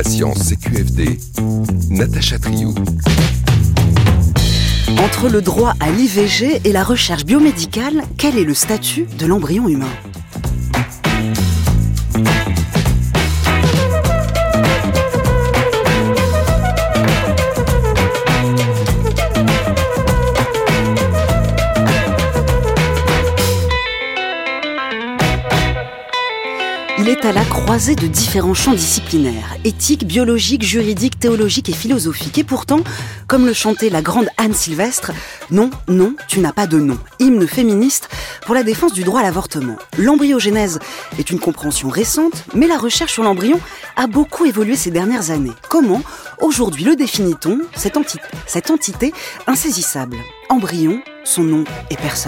La science CQFD, Natacha Triou. Entre le droit à l'IVG et la recherche biomédicale, quel est le statut de l'embryon humain ? Il est à la croisée de différents champs disciplinaires, éthiques, biologiques, juridiques, théologiques et philosophiques. Et pourtant, comme le chantait la grande Anne Sylvestre, non, non, tu n'as pas de nom. Hymne féministe pour la défense du droit à l'avortement. L'embryogénèse est une compréhension récente, mais la recherche sur l'embryon a beaucoup évolué ces dernières années. Comment, aujourd'hui, le définit-on, cette entité insaisissable ? Embryon, son nom et personne ?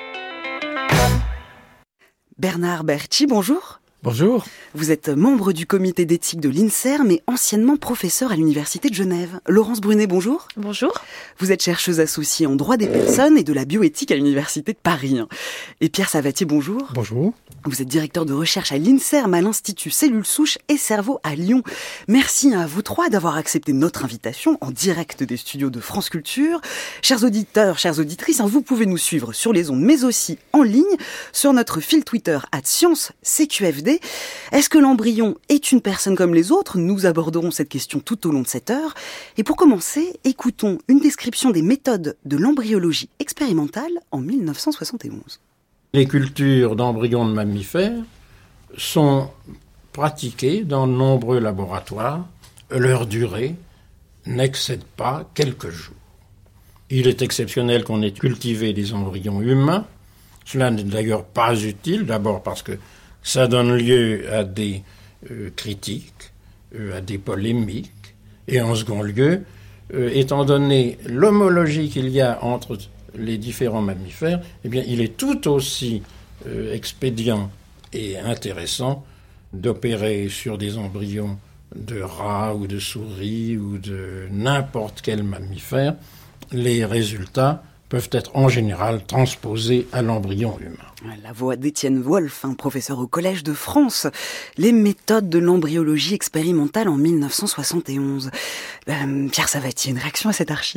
Bernard Bertschy, bonjour. Bonjour. Vous êtes membre du comité d'éthique de l'INSERM mais anciennement professeur à l'Université de Genève. Laurence Brunet, bonjour. Bonjour. Vous êtes chercheuse associée en droit des personnes et de la bioéthique à l'Université de Paris. Et Pierre Savatier, bonjour. Bonjour. Vous êtes directeur de recherche à l'INSERM, à l'Institut Cellules Souches et Cerveau à Lyon. Merci à vous trois d'avoir accepté notre invitation en direct des studios de France Culture. Chers auditeurs, chères auditrices, vous pouvez nous suivre sur les ondes, mais aussi en ligne, sur notre fil Twitter @ScienceCQFD. Est-ce que l'embryon est une personne comme les autres ? Nous aborderons cette question tout au long de cette heure. Et pour commencer, écoutons une description des méthodes de l'embryologie expérimentale en 1971. Les cultures d'embryons de mammifères sont pratiquées dans de nombreux laboratoires. Leur durée n'excède pas quelques jours. Il est exceptionnel qu'on ait cultivé des embryons humains. Cela n'est d'ailleurs pas utile, d'abord parce que ça donne lieu à des critiques, à des polémiques, et en second lieu, étant donné l'homologie qu'il y a entre les différents mammifères, eh bien, il est tout aussi expédient et intéressant d'opérer sur des embryons de rats ou de souris ou de n'importe quel mammifère. Les résultats peuvent être en général transposés à l'embryon humain. La voix d'Étienne Wolf, professeur au Collège de France. Les méthodes de l'embryologie expérimentale en 1971. Pierre Savatier, une réaction à cette archive ?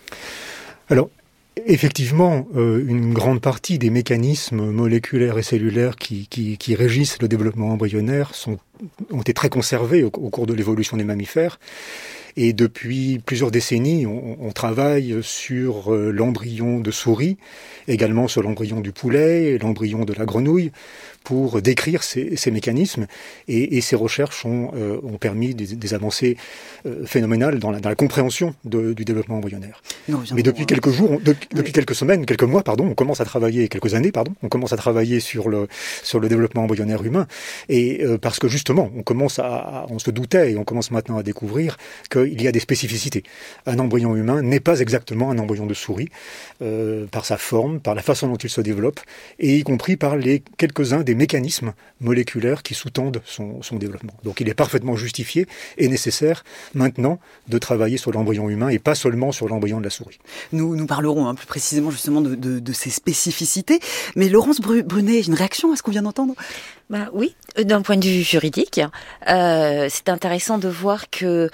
Alors, effectivement, une grande partie des mécanismes moléculaires et cellulaires qui régissent le développement embryonnaire ont été très conservés au cours de l'évolution des mammifères. Et depuis plusieurs décennies, on travaille sur l'embryon de souris, également sur l'embryon du poulet et l'embryon de la grenouille, pour décrire ces mécanismes. Et ces recherches ont permis des avancées phénoménales dans la compréhension du développement embryonnaire. Mais depuis quelques jours, depuis quelques semaines, quelques mois, on commence à travailler, quelques années, on commence à travailler sur le développement embryonnaire humain. Et parce que justement, on se doutait et on commence maintenant à découvrir qu'il y a des spécificités. Un embryon humain n'est pas exactement un embryon de souris, par sa forme, par la façon dont il se développe, et y compris par quelques-uns des mécanismes moléculaires qui sous-tendent son développement. Donc il est parfaitement justifié et nécessaire maintenant de travailler sur l'embryon humain et pas seulement sur l'embryon de la souris. Nous parlerons plus précisément justement de ces spécificités. Mais Laurence Brunet, une réaction à ce qu'on vient d'entendre ? Oui, d'un point de vue juridique, c'est intéressant de voir que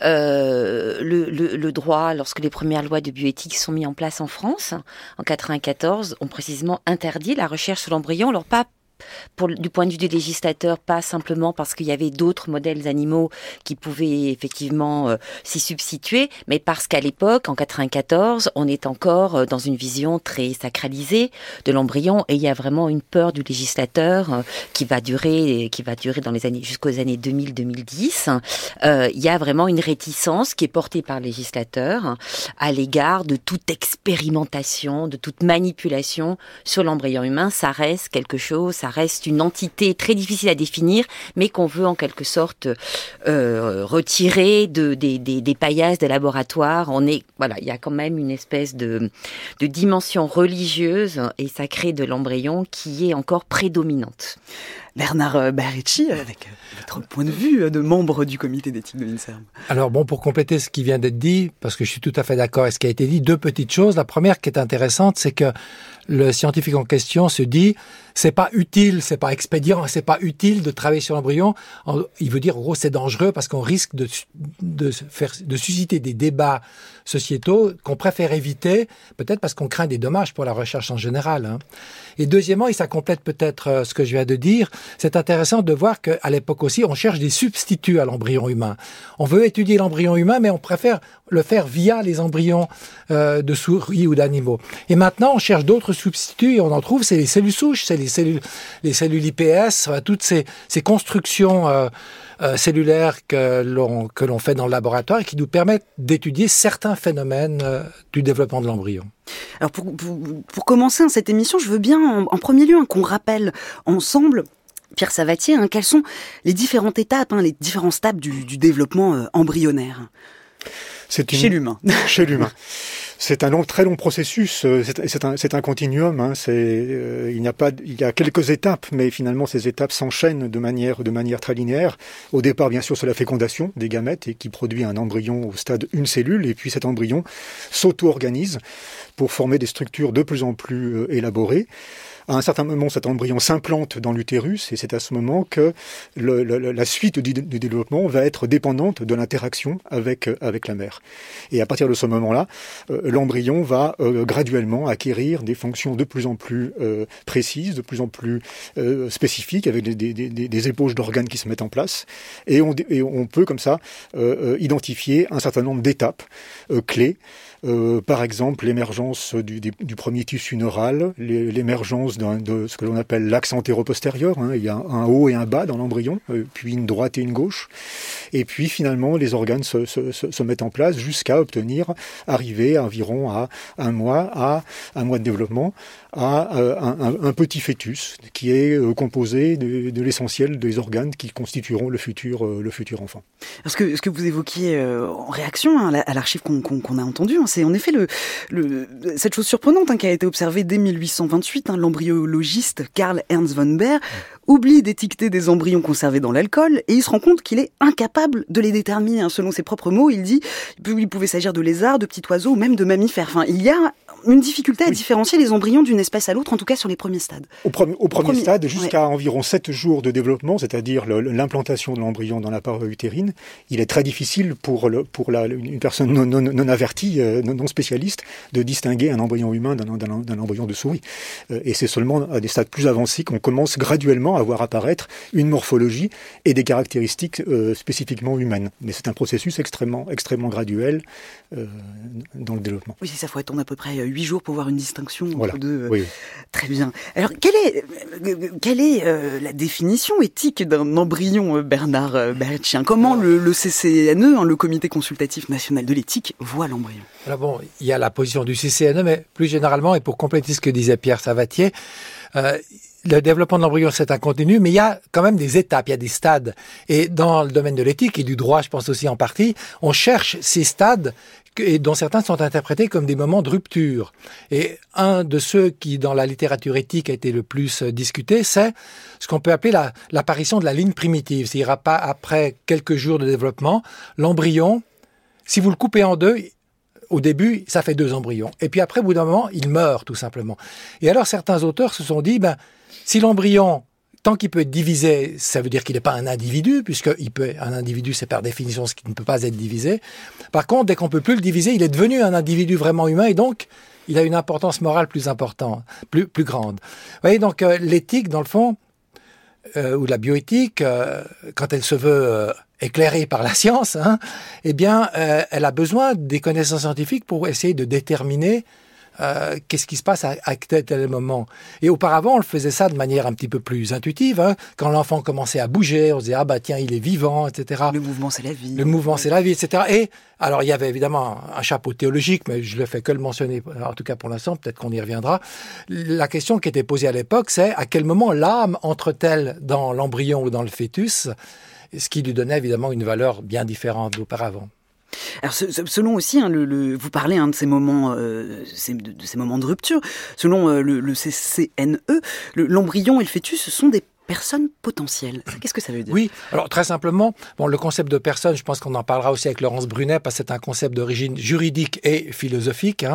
le droit, lorsque les premières lois de bioéthique sont mises en place en France, en 1994, ont précisément interdit la recherche sur l'embryon. Alors pas du point de vue du législateur, pas simplement parce qu'il y avait d'autres modèles animaux qui pouvaient effectivement s'y substituer, mais parce qu'à l'époque, en 1994, on est encore dans une vision très sacralisée de l'embryon et il y a vraiment une peur du législateur qui va durer dans les années jusqu'aux années 2000-2010. Il y a vraiment une réticence qui est portée par le législateur à l'égard de toute expérimentation, de toute manipulation sur l'embryon humain. Ça reste quelque chose, ça reste une entité très difficile à définir, mais qu'on veut en quelque sorte retirer des paillasses des laboratoires. Il y a quand même une espèce de dimension religieuse et sacrée de l'embryon qui est encore prédominante. Bernard Berrecci, avec votre point de vue de membre du comité d'éthique de l'INSERM. Alors bon, pour compléter ce qui vient d'être dit, parce que je suis tout à fait d'accord avec ce qui a été dit, deux petites choses. La première qui est intéressante, c'est que le scientifique en question se dit, c'est pas utile, c'est pas expédient, c'est pas utile de travailler sur l'embryon. Il veut dire, en gros, c'est dangereux parce qu'on risque de susciter des débats sociétaux qu'on préfère éviter, peut-être parce qu'on craint des dommages pour la recherche en général. Hein. Et deuxièmement, et ça complète peut-être ce que je viens de dire, c'est intéressant de voir qu'à l'époque aussi, on cherche des substituts à l'embryon humain. On veut étudier l'embryon humain, mais on préfère le faire via les embryons de souris ou d'animaux. Et maintenant, on cherche d'autres substituts et on en trouve, c'est les cellules souches, c'est les cellules IPS, toutes ces constructions cellulaires que l'on fait dans le laboratoire et qui nous permettent d'étudier certains phénomènes du développement de l'embryon. Alors pour commencer cette émission, je veux bien en premier lieu qu'on rappelle ensemble, Pierre Savatier, quelles sont les différentes étapes, les différents stades du développement embryonnaire chez l'humain. Chez l'humain. C'est un très long processus. C'est un continuum. Il y a quelques étapes, mais finalement ces étapes s'enchaînent de manière très linéaire. Au départ, bien sûr, c'est la fécondation des gamètes et qui produit un embryon au stade une cellule, et puis cet embryon s'auto-organise pour former des structures de plus en plus élaborées. À un certain moment, cet embryon s'implante dans l'utérus et c'est à ce moment que la suite du développement va être dépendante de l'interaction avec la mère. Et à partir de ce moment-là, l'embryon va graduellement acquérir des fonctions de plus en plus précises, de plus en plus spécifiques, avec des ébauches d'organes qui se mettent en place. Et on peut comme ça identifier un certain nombre d'étapes clés. Par exemple, l'émergence du premier tissu neural, l'émergence de ce que l'on appelle l'axe antéro-postérieur. Il y a un haut et un bas dans l'embryon, puis une droite et une gauche. Et puis finalement, les organes se mettent en place jusqu'à arriver environ à un mois de développement, à un petit fœtus qui est composé de l'essentiel des organes qui constitueront le futur enfant. Alors ce que vous évoquiez en réaction à l'archive qu'on a entendue, c'est en effet cette chose surprenante qui a été observée dès 1828. L'embryologiste Karl Ernst von Baer oublie d'étiqueter des embryons conservés dans l'alcool et il se rend compte qu'il est incapable de les déterminer. Selon ses propres mots, il dit il pouvait s'agir de lézards, de petits oiseaux ou même de mammifères. Il y a une difficulté à différencier les embryons d'une espèce à l'autre, en tout cas sur les premiers stades. Au premier stade, jusqu'à environ 7 jours de développement, c'est-à-dire l'implantation de l'embryon dans la paroi utérine, il est très difficile pour une personne non avertie, non spécialiste, de distinguer un embryon humain d'un embryon de souris. Et c'est seulement à des stades plus avancés qu'on commence graduellement à voir apparaître une morphologie et des caractéristiques spécifiquement humaines. Mais c'est un processus extrêmement graduel dans le développement. Oui, c'est ça, il faut attendre à peu près 8 jours pour voir une distinction entre deux. Oui. Très bien. Alors, quelle est la définition éthique d'un embryon, Bernard Berrecci? Comment le CCNE, le Comité consultatif national de l'éthique, voit l'embryon? Alors bon, il y a la position du CCNE, mais plus généralement, et pour compléter ce que disait Pierre Savatier, le développement de l'embryon, c'est un continu, mais il y a quand même des étapes, il y a des stades. Et dans le domaine de l'éthique et du droit, je pense aussi en partie, on cherche ces stades et dont certains sont interprétés comme des moments de rupture. Et un de ceux qui, dans la littérature éthique, a été le plus discuté, c'est ce qu'on peut appeler l'apparition de la ligne primitive. C'est-à-dire, après quelques jours de développement, l'embryon, si vous le coupez en deux, au début, ça fait 2 embryons. Et puis après, au bout d'un moment, il meurt, tout simplement. Et alors, certains auteurs se sont dit, si l'embryon, tant qu'il peut être divisé, ça veut dire qu'il n'est pas un individu, puisque un individu, c'est par définition ce qui ne peut pas être divisé. Par contre, dès qu'on ne peut plus le diviser, il est devenu un individu vraiment humain, et donc, il a une importance morale plus importante, plus grande. Vous voyez, donc, l'éthique, dans le fond, ou la bioéthique, quand elle se veut éclairée par la science, elle a besoin des connaissances scientifiques pour essayer de déterminer qu'est-ce qui se passe à tel moment. Et auparavant, on le faisait ça de manière un petit peu plus intuitive. Quand l'enfant commençait à bouger, on se disait tiens, il est vivant, etc. Le mouvement, c'est la vie. Le mouvement, c'est la vie, etc. Et alors, il y avait évidemment un chapeau théologique, mais je le fais que le mentionner, en tout cas pour l'instant, peut-être qu'on y reviendra. La question qui était posée à l'époque, c'est à quel moment l'âme entre-t-elle dans l'embryon ou dans le fœtus, ce qui lui donnait évidemment une valeur bien différente d'auparavant. Alors, selon aussi, vous parlez de ces moments, de ces moments de rupture. Selon le CCNE, l'embryon et le fœtus, ce sont des personne potentielle. Qu'est-ce que ça veut dire? Oui, alors très simplement, le concept de personne, je pense qu'on en parlera aussi avec Laurence Brunet, parce que c'est un concept d'origine juridique et philosophique.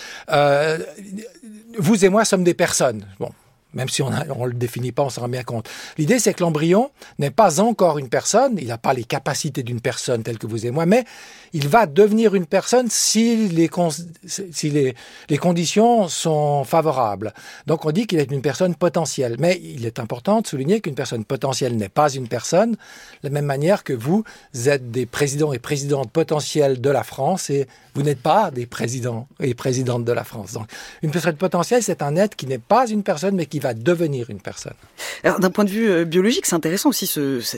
Vous et moi sommes des personnes. Même si on le définit pas, on s'en rend bien compte. L'idée, c'est que l'embryon n'est pas encore une personne, il n'a pas les capacités d'une personne telle que vous et moi, mais il va devenir une personne si les conditions sont favorables. Donc on dit qu'il est une personne potentielle. Mais il est important de souligner qu'une personne potentielle n'est pas une personne, de la même manière que vous êtes des présidents et présidentes potentiels de la France et vous n'êtes pas des présidents et présidentes de la France. Donc une personne potentielle, c'est un être qui n'est pas une personne, mais qui va devenir une personne. Alors d'un point de vue biologique, c'est intéressant aussi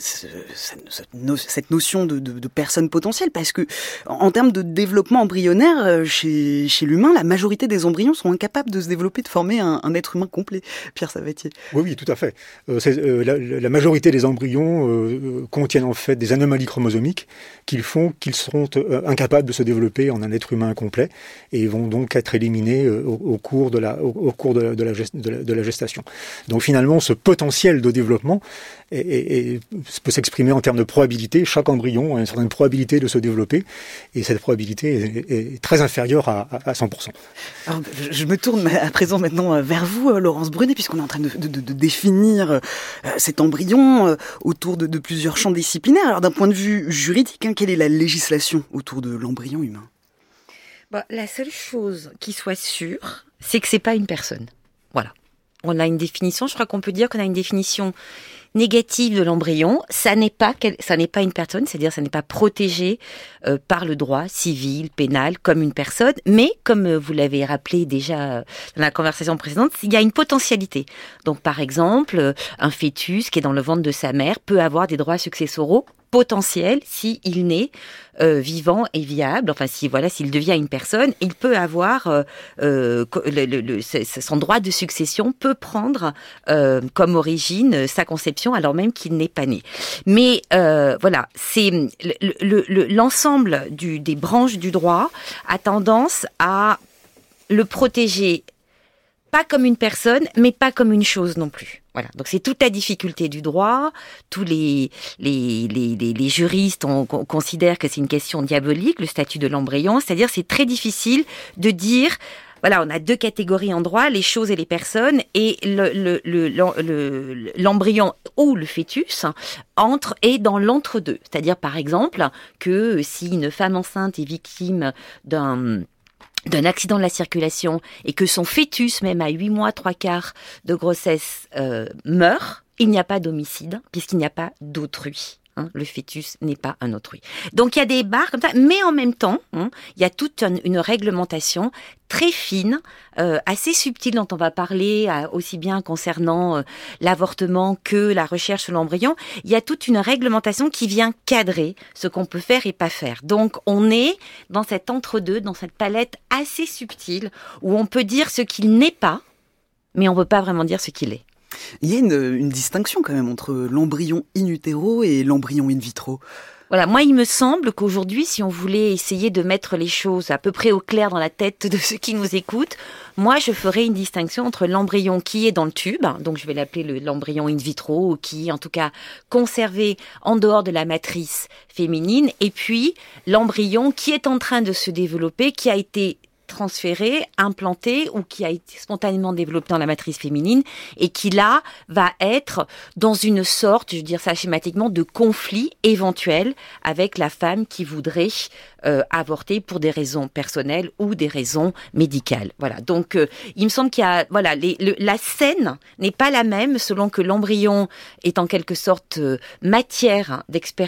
cette notion de personne potentielle, parce que en termes de développement embryonnaire, chez l'humain, la majorité des embryons sont incapables de se développer, de former un être humain complet. Pierre Sabatier. Oui, tout à fait. La majorité des embryons contiennent en fait des anomalies chromosomiques qui font qu'ils seront incapables de se développer en un être humain complet et vont donc être éliminés au cours de la gestation. Donc finalement, ce potentiel de développement peut s'exprimer en termes de probabilité. Chaque embryon a une certaine probabilité de se développer et cette probabilité est très inférieure à 100%. Alors, je me tourne à présent maintenant vers vous, Laurence Brunet, puisqu'on est en train de définir cet embryon autour de plusieurs champs disciplinaires. Alors d'un point de vue juridique, quelle est la législation autour de l'embryon humain? La seule chose qui soit sûre, c'est que c'est pas une personne. Voilà. On a une définition, je crois qu'on peut dire qu'on a une définition négative de l'embryon. Ça n'est pas une personne, c'est-à-dire ça n'est pas protégé par le droit civil, pénal, comme une personne, mais comme vous l'avez rappelé déjà dans la conversation précédente, il y a une potentialité. Donc par exemple, un fœtus qui est dans le ventre de sa mère peut avoir des droits successoraux potentiel s'il naît vivant et viable, enfin s'il devient une personne, il peut avoir son droit de succession peut prendre comme origine sa conception alors même qu'il n'est pas né. Mais c'est l'ensemble des branches du droit a tendance à le protéger pas comme une personne, mais pas comme une chose non plus. Voilà. Donc c'est toute la difficulté du droit. Tous les juristes considèrent que c'est une question diabolique, le statut de l'embryon. C'est-à-dire c'est très difficile de dire, voilà, on a deux catégories en droit, les choses et les personnes, et l'embryon ou le fœtus est dans l'entre-deux. C'est-à-dire par exemple que si une femme enceinte est victime d'un accident de la circulation et que son fœtus, même à 8 mois, 3/4 de grossesse, meurt, il n'y a pas d'homicide puisqu'il n'y a pas d'autrui. Le fœtus n'est pas un autrui. Donc il y a des barres comme ça, mais en même temps, il y a toute une réglementation très fine, assez subtile dont on va parler aussi bien concernant l'avortement que la recherche sur l'embryon. Il y a toute une réglementation qui vient cadrer ce qu'on peut faire et pas faire. Donc on est dans cet entre-deux, dans cette palette assez subtile où on peut dire ce qu'il n'est pas, mais on ne peut pas vraiment dire ce qu'il est. Il y a une distinction quand même entre l'embryon in utero et l'embryon in vitro. Voilà, moi il me semble qu'aujourd'hui, si on voulait essayer de mettre les choses à peu près au clair dans la tête de ceux qui nous écoutent, moi je ferais une distinction entre l'embryon qui est dans le tube, donc je vais l'appeler l'embryon in vitro, qui est en tout cas conservé en dehors de la matrice féminine, et puis l'embryon qui est en train de se développer, qui a été transféré, implanté ou qui a été spontanément développé dans la matrice féminine et qui là va être dans une sorte, je veux dire ça schématiquement, de conflit éventuel avec la femme qui voudrait avorter pour des raisons personnelles ou des raisons médicales. Voilà. Donc il me semble qu'il y a la scène n'est pas la même selon que l'embryon est en quelque sorte matière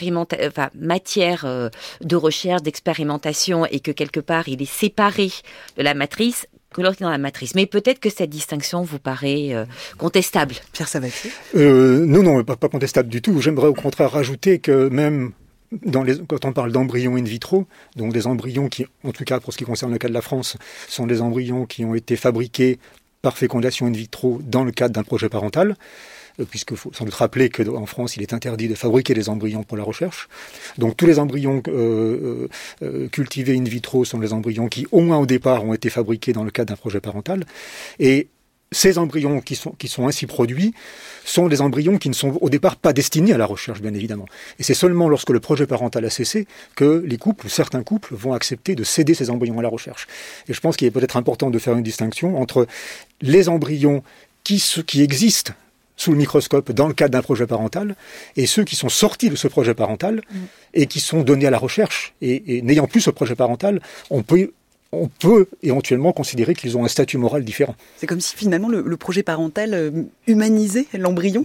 de recherche, d'expérimentation et que quelque part il est séparé de la matrice que lorsqu'il est dans la matrice. Mais peut-être que cette distinction vous paraît contestable. Pierre Sabatier ? Non, pas contestable du tout. J'aimerais au contraire rajouter que même quand on parle d'embryons in vitro, donc des embryons qui, en tout cas pour ce qui concerne le cas de la France, sont des embryons qui ont été fabriqués par fécondation in vitro dans le cadre d'un projet parental, puisqu'il faut sans doute rappeler qu'en France, il est interdit de fabriquer des embryons pour la recherche. Donc tous les embryons cultivés in vitro sont les embryons qui, au moins au départ, ont été fabriqués dans le cadre d'un projet parental. Et ces embryons qui sont ainsi produits sont des embryons qui ne sont au départ pas destinés à la recherche, bien évidemment. Et c'est seulement lorsque le projet parental a cessé que les couples, ou certains couples, vont accepter de céder ces embryons à la recherche. Et je pense qu'il est peut-être important de faire une distinction entre les embryons qui existent sous le microscope dans le cadre d'un projet parental, et ceux qui sont sortis de ce projet parental et qui sont donnés à la recherche. Et n'ayant plus ce projet parental, on peut éventuellement considérer qu'ils ont un statut moral différent. C'est comme si finalement le projet parental humanisait l'embryon.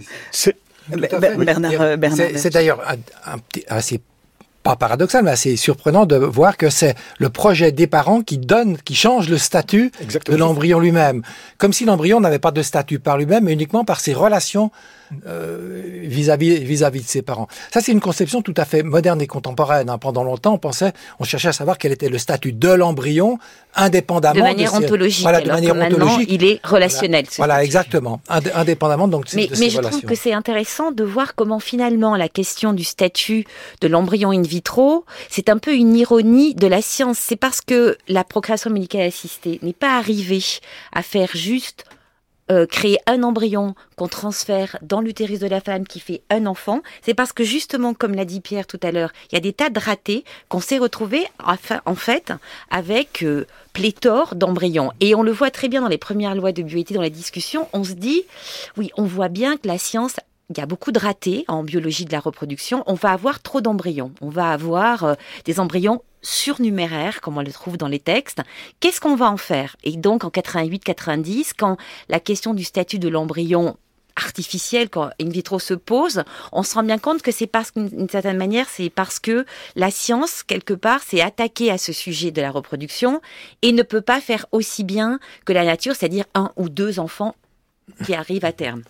Bernard. C'est d'ailleurs assez pas paradoxal, mais assez surprenant de voir que c'est le projet des parents qui change le statut de l'embryon lui-même. Comme si l'embryon n'avait pas de statut par lui-même, mais uniquement par ses relations vis-à-vis de ses parents. Ça, c'est une conception tout à fait moderne et contemporaine. Pendant longtemps, on cherchait à savoir quel était le statut de l'embryon, indépendamment de manière ontologique. Voilà, de manière ontologique. Il est relationnel. Voilà, exactement. Indépendamment donc de ses relations. Mais je trouve que c'est intéressant de voir comment finalement la question du statut de l'embryon in vitro, c'est un peu une ironie de la science. C'est parce que la procréation médicale assistée n'est pas arrivée à faire juste créer un embryon qu'on transfère dans l'utérus de la femme qui fait un enfant, c'est parce que justement, comme l'a dit Pierre tout à l'heure, il y a des tas de ratés qu'on s'est retrouvés en fait avec pléthore d'embryons. Et on le voit très bien dans les premières lois de bioéthique, dans les discussions, on se dit, oui, on voit bien que la science, il y a beaucoup de ratés en biologie de la reproduction, on va avoir trop d'embryons, on va avoir des embryons surnuméraire, comme on le trouve dans les textes. Qu'est-ce qu'on va en faire? Et donc, en 88-90, quand la question du statut de l'embryon artificiel, quand in vitro se pose, on se rend bien compte que c'est parce d'une certaine manière, c'est parce que la science, quelque part, s'est attaquée à ce sujet de la reproduction et ne peut pas faire aussi bien que la nature, c'est-à-dire 1 ou 2 enfants qui arrivent à terme.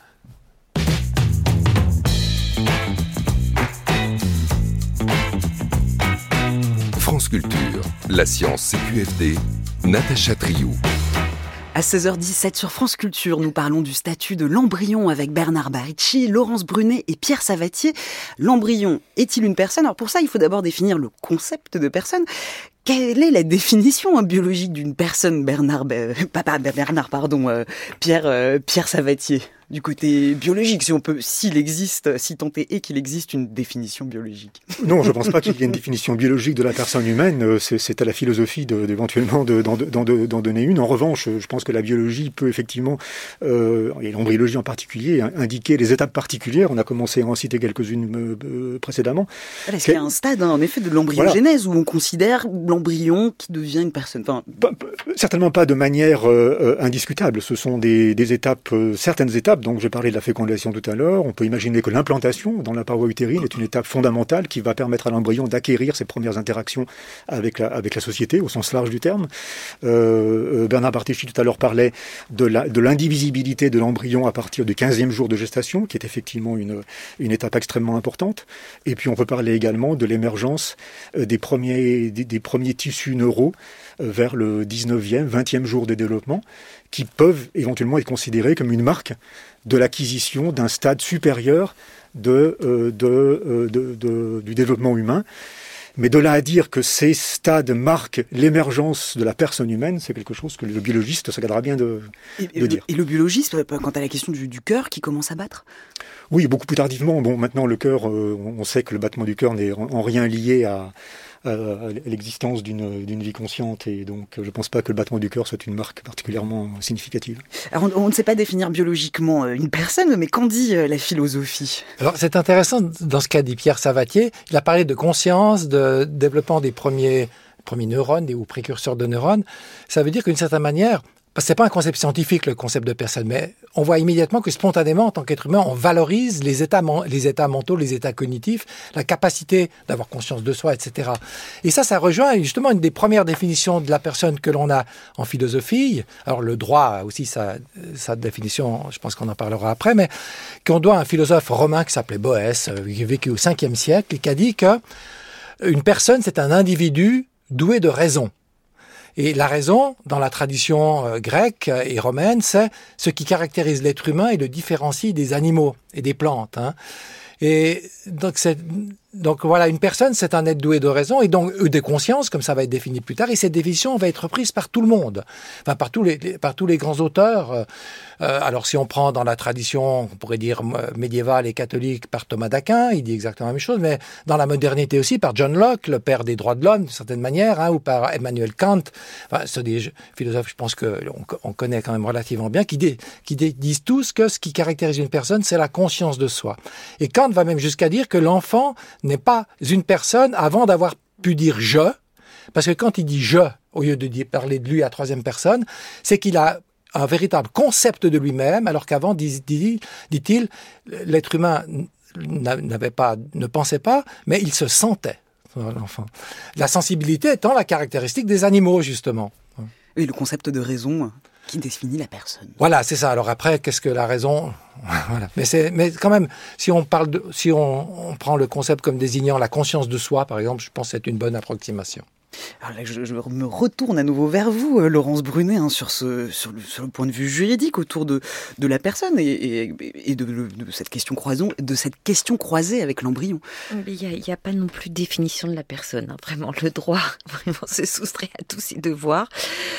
France Culture, la science CQFD, Natacha Triou. À 16h17 sur France Culture, nous parlons du statut de l'embryon avec Bernard Baricci, Laurence Brunet et Pierre Savatier. L'embryon est-il une personne? Alors pour ça, il faut d'abord définir le concept de personne. Quelle est la définition biologique d'une personne, Pierre Savatier, du côté biologique, s'il existe, si tant est qu'il existe une définition biologique? Non, je ne pense pas qu'il y ait une définition biologique de la personne humaine. C'est à la philosophie éventuellement d'en donner une. En revanche, je pense que la biologie peut effectivement, et l'embryologie en particulier, indiquer les étapes particulières. On a commencé à en citer quelques-unes précédemment. Est-ce qu'il y a un stade, en effet, de l'embryogénèse où on considère l'embryon qui devient une personne? Certainement pas de manière indiscutable. Ce sont des étapes, certaines étapes. Donc, j'ai parlé de la fécondation tout à l'heure. On peut imaginer que l'implantation dans la paroi utérine est une étape fondamentale qui va permettre à l'embryon d'acquérir ses premières interactions avec la société, au sens large du terme. Bernard Baricci tout à l'heure parlait de l'indivisibilité de l'embryon à partir du 15e jour de gestation, qui est effectivement une étape extrêmement importante. Et puis, on peut parler également de l'émergence des premiers tissus neuraux vers le 19e, 20e jour de développement, qui peuvent éventuellement être considérés comme une marque de l'acquisition d'un stade supérieur du développement humain. Mais de là à dire que ces stades marquent l'émergence de la personne humaine, c'est quelque chose que le biologiste se gardera bien de dire. Et le biologiste, quant à la question du cœur qui commence à battre? Oui, beaucoup plus tardivement. Bon, maintenant, le cœur, on sait que le battement du cœur n'est en rien lié à l'existence d'une vie consciente, et donc je ne pense pas que le battement du cœur soit une marque particulièrement significative. Alors on ne sait pas définir biologiquement une personne, mais qu'en dit la philosophie? Alors c'est intéressant, dans ce qu'a dit Pierre Savatier, il a parlé de conscience, de développement des premiers neurones ou précurseurs de neurones. Ça veut dire qu'une certaine manière, parce que c'est pas un concept scientifique, le concept de personne, mais on voit immédiatement que spontanément, en tant qu'être humain, on valorise les états mentaux, les états cognitifs, la capacité d'avoir conscience de soi, etc. Et ça rejoint justement une des premières définitions de la personne que l'on a en philosophie. Alors le droit a aussi sa définition, je pense qu'on en parlera après, mais qu'on doit à un philosophe romain qui s'appelait Boès, qui a vécu au 5e siècle, et qui a dit que une personne, c'est un individu doué de raison. Et la raison, dans la tradition grecque et romaine, c'est ce qui caractérise l'être humain et le différencie des animaux et des plantes. Et donc Donc voilà, une personne, c'est un être doué de raison et donc de conscience, comme ça va être défini plus tard. Et cette définition va être reprise par tout le monde, enfin par tous les grands auteurs. Alors si on prend dans la tradition, on pourrait dire médiévale et catholique, par Thomas d'Aquin, il dit exactement la même chose. Mais dans la modernité aussi, par John Locke, le père des droits de l'homme, d'une certaine manière, ou par Emmanuel Kant. Enfin, ce sont des philosophes, je pense que on connaît quand même relativement bien, qui disent tous que ce qui caractérise une personne, c'est la conscience de soi. Et Kant va même jusqu'à dire que l'enfant n'est pas une personne avant d'avoir pu dire « je », parce que quand il dit « je », au lieu de parler de lui à troisième personne, c'est qu'il a un véritable concept de lui-même, alors qu'avant, dit-il, l'être humain ne pensait pas, mais il se sentait, l'enfant. La sensibilité étant la caractéristique des animaux, justement. Et le concept de raison qui définit la personne. Voilà, c'est ça. Alors après, qu'est-ce que la raison ? Voilà. Mais quand même, si on prend le concept comme désignant la conscience de soi, par exemple, je pense que c'est une bonne approximation. Alors là, je me retourne à nouveau vers vous, Laurence Brunet, sur le point de vue juridique autour de la personne et de cette question croisée avec l'embryon. Il n'y a pas non plus de définition de la personne. Vraiment, le droit, vraiment, se soustrait à tous ses devoirs.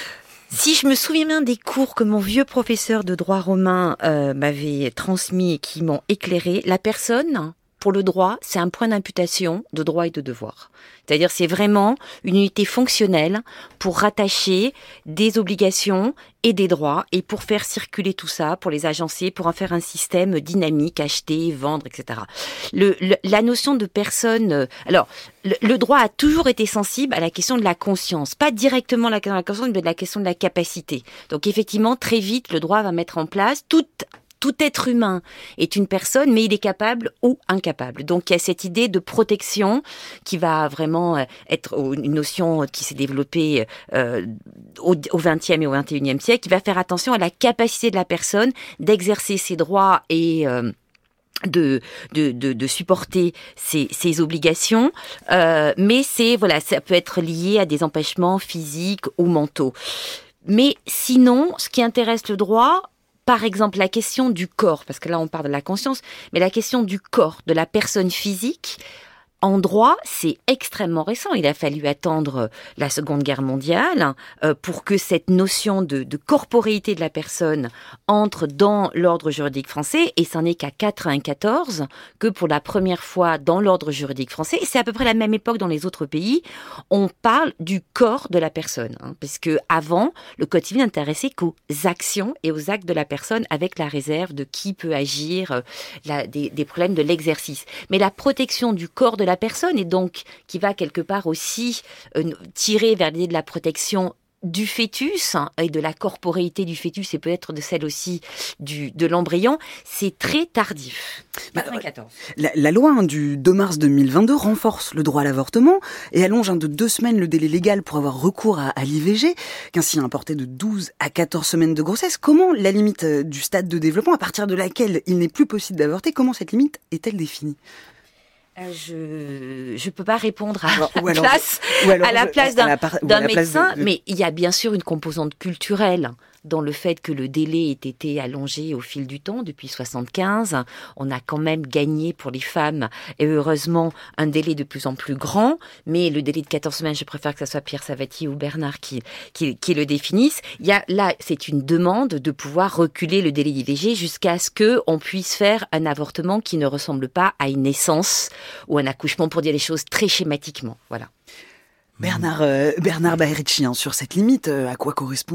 Si je me souviens bien des cours que mon vieux professeur de droit romain m'avait transmis et qui m'ont éclairé, la personne, pour le droit, c'est un point d'imputation de droit et de devoir. C'est-à-dire, c'est vraiment une unité fonctionnelle pour rattacher des obligations et des droits et pour faire circuler tout ça, pour les agencer, pour en faire un système dynamique, acheter, vendre, etc. La notion de personne... Alors, le droit a toujours été sensible à la question de la conscience. Pas directement la question de la conscience, mais de la question de la capacité. Donc, effectivement, très vite, le droit va mettre en place tout être humain est une personne, mais il est capable ou incapable. Donc il y a cette idée de protection qui va vraiment être une notion qui s'est développée au XXe et au XXIe siècle, qui va faire attention à la capacité de la personne d'exercer ses droits et de supporter ses obligations, mais ça peut être lié à des empêchements physiques ou mentaux. Mais sinon, ce qui intéresse le droit, par exemple, la question du corps, parce que là on parle de la conscience, mais la question du corps, de la personne physique, en droit, c'est extrêmement récent. Il a fallu attendre la Seconde Guerre mondiale pour que cette notion de corporéité de la personne entre dans l'ordre juridique français, et ce n'est qu'à 1994 que pour la première fois dans l'ordre juridique français, et c'est à peu près la même époque dans les autres pays, on parle du corps de la personne. Parce que avant, le Code civil n'intéressait qu'aux actions et aux actes de la personne avec la réserve de qui peut agir, des problèmes de l'exercice. Mais la protection du corps de la personne, et donc qui va quelque part aussi tirer vers l'idée de la protection du fœtus et de la corporéité du fœtus et peut-être de celle aussi de l'embryon, c'est très tardif. 94. La loi du 2 mars 2022 renforce le droit à l'avortement et allonge de 2 semaines le délai légal pour avoir recours à l'IVG, qu'ainsi un porté de 12 à 14 semaines de grossesse. Comment la limite du stade de développement, à partir de laquelle il n'est plus possible d'avorter, comment cette limite est-elle définie ? Je peux pas répondre à la place d'un médecin, mais il y a bien sûr une composante culturelle dans le fait que le délai ait été allongé au fil du temps depuis 75. On a quand même gagné pour les femmes, et heureusement, un délai de plus en plus grand, mais le délai de 14 semaines, je préfère que ce soit Pierre Sabatier ou Bernard qui le définissent. Là, c'est une demande de pouvoir reculer le délai d'IVG jusqu'à ce qu'on puisse faire un avortement qui ne ressemble pas à une naissance ou un accouchement, pour dire les choses très schématiquement. Voilà. Bernard Baerici, sur cette limite, à quoi correspond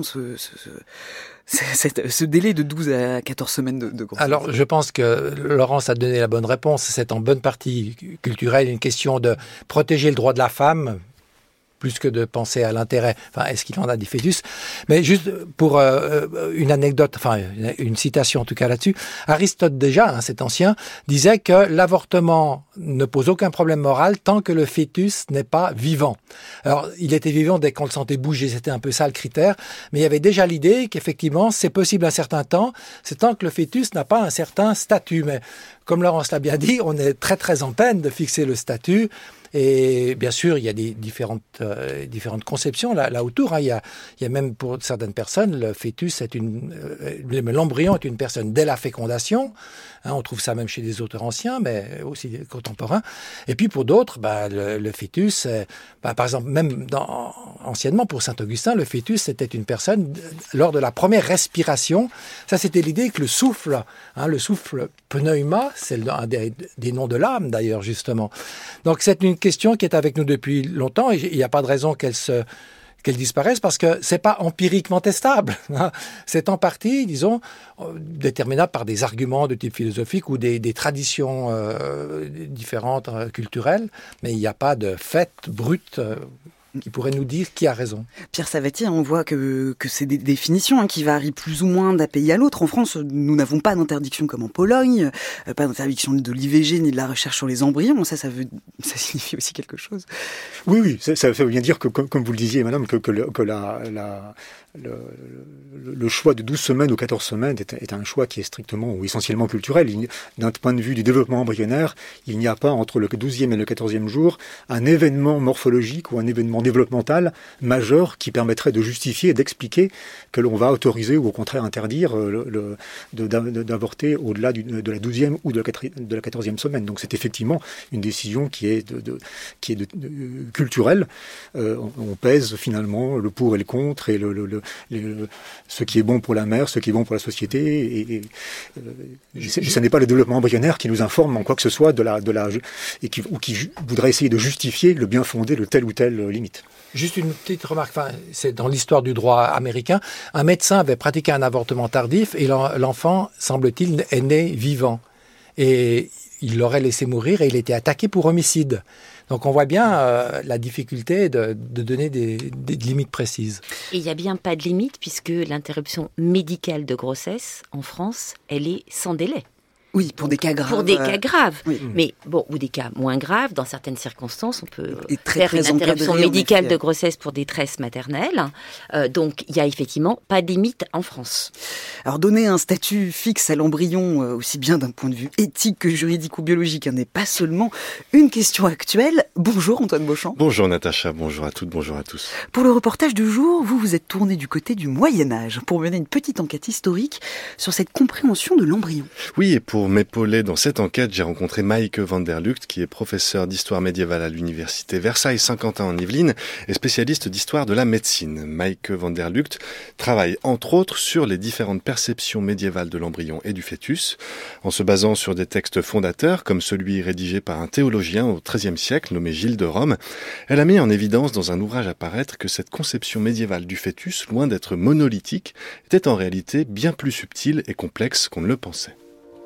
ce délai de 12 à 14 semaines de grossesse? Alors, je pense que Laurence a donné la bonne réponse. C'est en bonne partie culturelle une question de protéger le droit de la femme, plus que de penser à l'intérêt. Enfin, est-ce qu'il en a des fœtus? Mais juste pour une anecdote, enfin une citation en tout cas là-dessus, Aristote déjà, cet ancien, disait que l'avortement ne pose aucun problème moral tant que le fœtus n'est pas vivant. Alors, il était vivant dès qu'on le sentait bouger, c'était un peu ça le critère, mais il y avait déjà l'idée qu'effectivement, c'est possible un certain temps, c'est tant que le fœtus n'a pas un certain statut. Mais comme Laurence l'a bien dit, on est très très en peine de fixer le statut. Et bien sûr, il y a des différentes conceptions là autour. Hein. Il y a même pour certaines personnes, le fœtus l'embryon est une personne dès la fécondation. Hein, on trouve ça même chez des auteurs anciens, mais aussi contemporains. Et puis pour d'autres, le fœtus, par exemple, même anciennement pour Saint Augustin, le fœtus c'était une personne lors de la première respiration. Ça, c'était l'idée que le souffle pneuma, c'est un des noms de l'âme d'ailleurs justement. Donc c'est une question qui est avec nous depuis longtemps et il n'y a pas de raison qu'elle disparaisse parce que c'est pas empiriquement testable. C'est en partie, disons, déterminable par des arguments de type philosophique ou des traditions différentes, culturelles, mais il n'y a pas de fait brut qui pourrait nous dire qui a raison. Pierre Sabatier, on voit que c'est des définitions qui varient plus ou moins d'un pays à l'autre. En France, nous n'avons pas d'interdiction comme en Pologne, pas d'interdiction de l'IVG ni de la recherche sur les embryons. Ça signifie aussi quelque chose. Oui, ça veut bien dire que, comme vous le disiez, madame, que le choix de 12 semaines ou 14 semaines est un choix qui est strictement ou essentiellement culturel. D'un point de vue du développement embryonnaire, il n'y a pas entre le 12e et le 14e jour un événement morphologique ou un événement développemental majeur qui permettrait de justifier et d'expliquer que l'on va autoriser ou au contraire interdire d'avorter au-delà de la 12e ou de la 14e semaine. Donc c'est effectivement une décision qui est culturelle. On pèse finalement le pour et le contre et ce qui est bon pour la mère, ce qui est bon pour la société, et ce n'est pas le développement embryonnaire qui nous informe en quoi que ce soit ou qui voudrait essayer de justifier le bien fondé de telle ou telle limite. Juste une petite remarque, c'est dans l'histoire du droit américain, un médecin avait pratiqué un avortement tardif et l'enfant, semble-t-il, est né vivant. Et il l'aurait laissé mourir et il était attaqué pour homicide. Donc on voit bien la difficulté de donner des limites précises. Et il n'y a bien pas de limite puisque l'interruption médicale de grossesse, en France, elle est sans délai. Oui, pour des cas graves. Pour des cas graves. Oui. Mais bon, ou des cas moins graves, dans certaines circonstances, on peut très faire une interruption médicale de grossesse pour détresse maternelle. Donc, il n'y a effectivement pas de limite en France. Alors, donner un statut fixe à l'embryon, aussi bien d'un point de vue éthique que juridique ou biologique, n'est pas seulement une question actuelle. Bonjour Antoine Beauchamp. Bonjour Natacha, bonjour à toutes, bonjour à tous. Pour le reportage du jour, vous êtes tourné du côté du Moyen-Âge pour mener une petite enquête historique sur cette compréhension de l'embryon. Oui, et pour m'épauler dans cette enquête, j'ai rencontré Maaike van der Lugt, qui est professeur d'histoire médiévale à l'université Versailles-Saint-Quentin en Yvelines et spécialiste d'histoire de la médecine. Maaike van der Lugt travaille entre autres sur les différentes perceptions médiévales de l'embryon et du fœtus, en se basant sur des textes fondateurs comme celui rédigé par un théologien au XIIIe siècle nommé Gilles de Rome. Elle a mis en évidence dans un ouvrage à paraître que cette conception médiévale du fœtus, loin d'être monolithique, était en réalité bien plus subtile et complexe qu'on ne le pensait.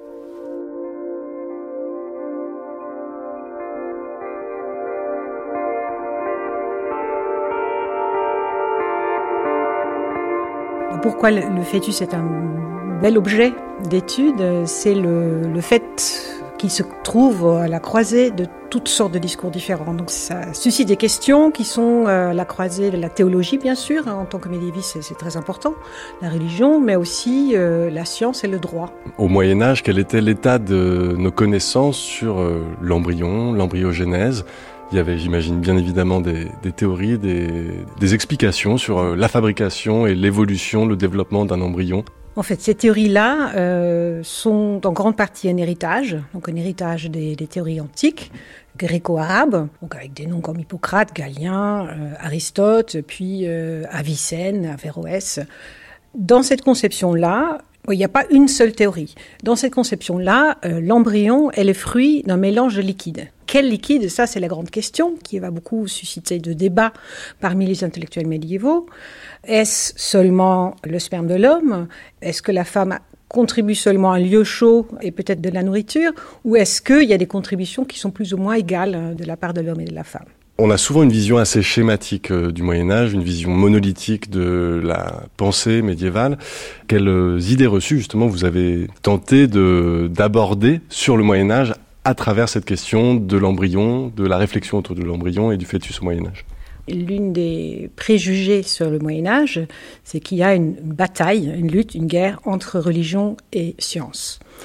Pourquoi le fœtus est un bel objet d'étude, c'est le fait qu'il se trouve à la croisée de toutes sortes de discours différents. Donc ça suscite des questions qui sont à la croisée de la théologie, bien sûr, en tant que médiéviste, c'est très important, la religion, mais aussi la science et le droit. Au Moyen-Âge, quel était l'état de nos connaissances sur l'embryon, l'embryogenèse ? Il y avait, j'imagine, bien évidemment des théories, des explications sur la fabrication et l'évolution, le développement d'un embryon. En fait, ces théories-là sont en grande partie un héritage des théories antiques, gréco-arabes, donc avec des noms comme Hippocrate, Galien, Aristote, puis Avicenne, Averroès. Dans cette conception-là, il n'y a pas une seule théorie. Dans cette conception-là, l'embryon est le fruit d'un mélange de liquides. Quel liquide ? Ça, c'est la grande question qui va beaucoup susciter de débats parmi les intellectuels médiévaux. Est-ce seulement le sperme de l'homme ? Est-ce que la femme contribue seulement à un lieu chaud et peut-être de la nourriture ? Ou est-ce qu'il y a des contributions qui sont plus ou moins égales de la part de l'homme et de la femme ? On a souvent une vision assez schématique du Moyen-Âge, une vision monolithique de la pensée médiévale. Quelles idées reçues, justement, vous avez tenté d'aborder sur le Moyen-Âge à travers cette question de l'embryon, de la réflexion autour de l'embryon et du fœtus au Moyen-Âge ? L'une des préjugés sur le Moyen-Âge, c'est qu'il y a une bataille, une lutte, une guerre entre religion et science.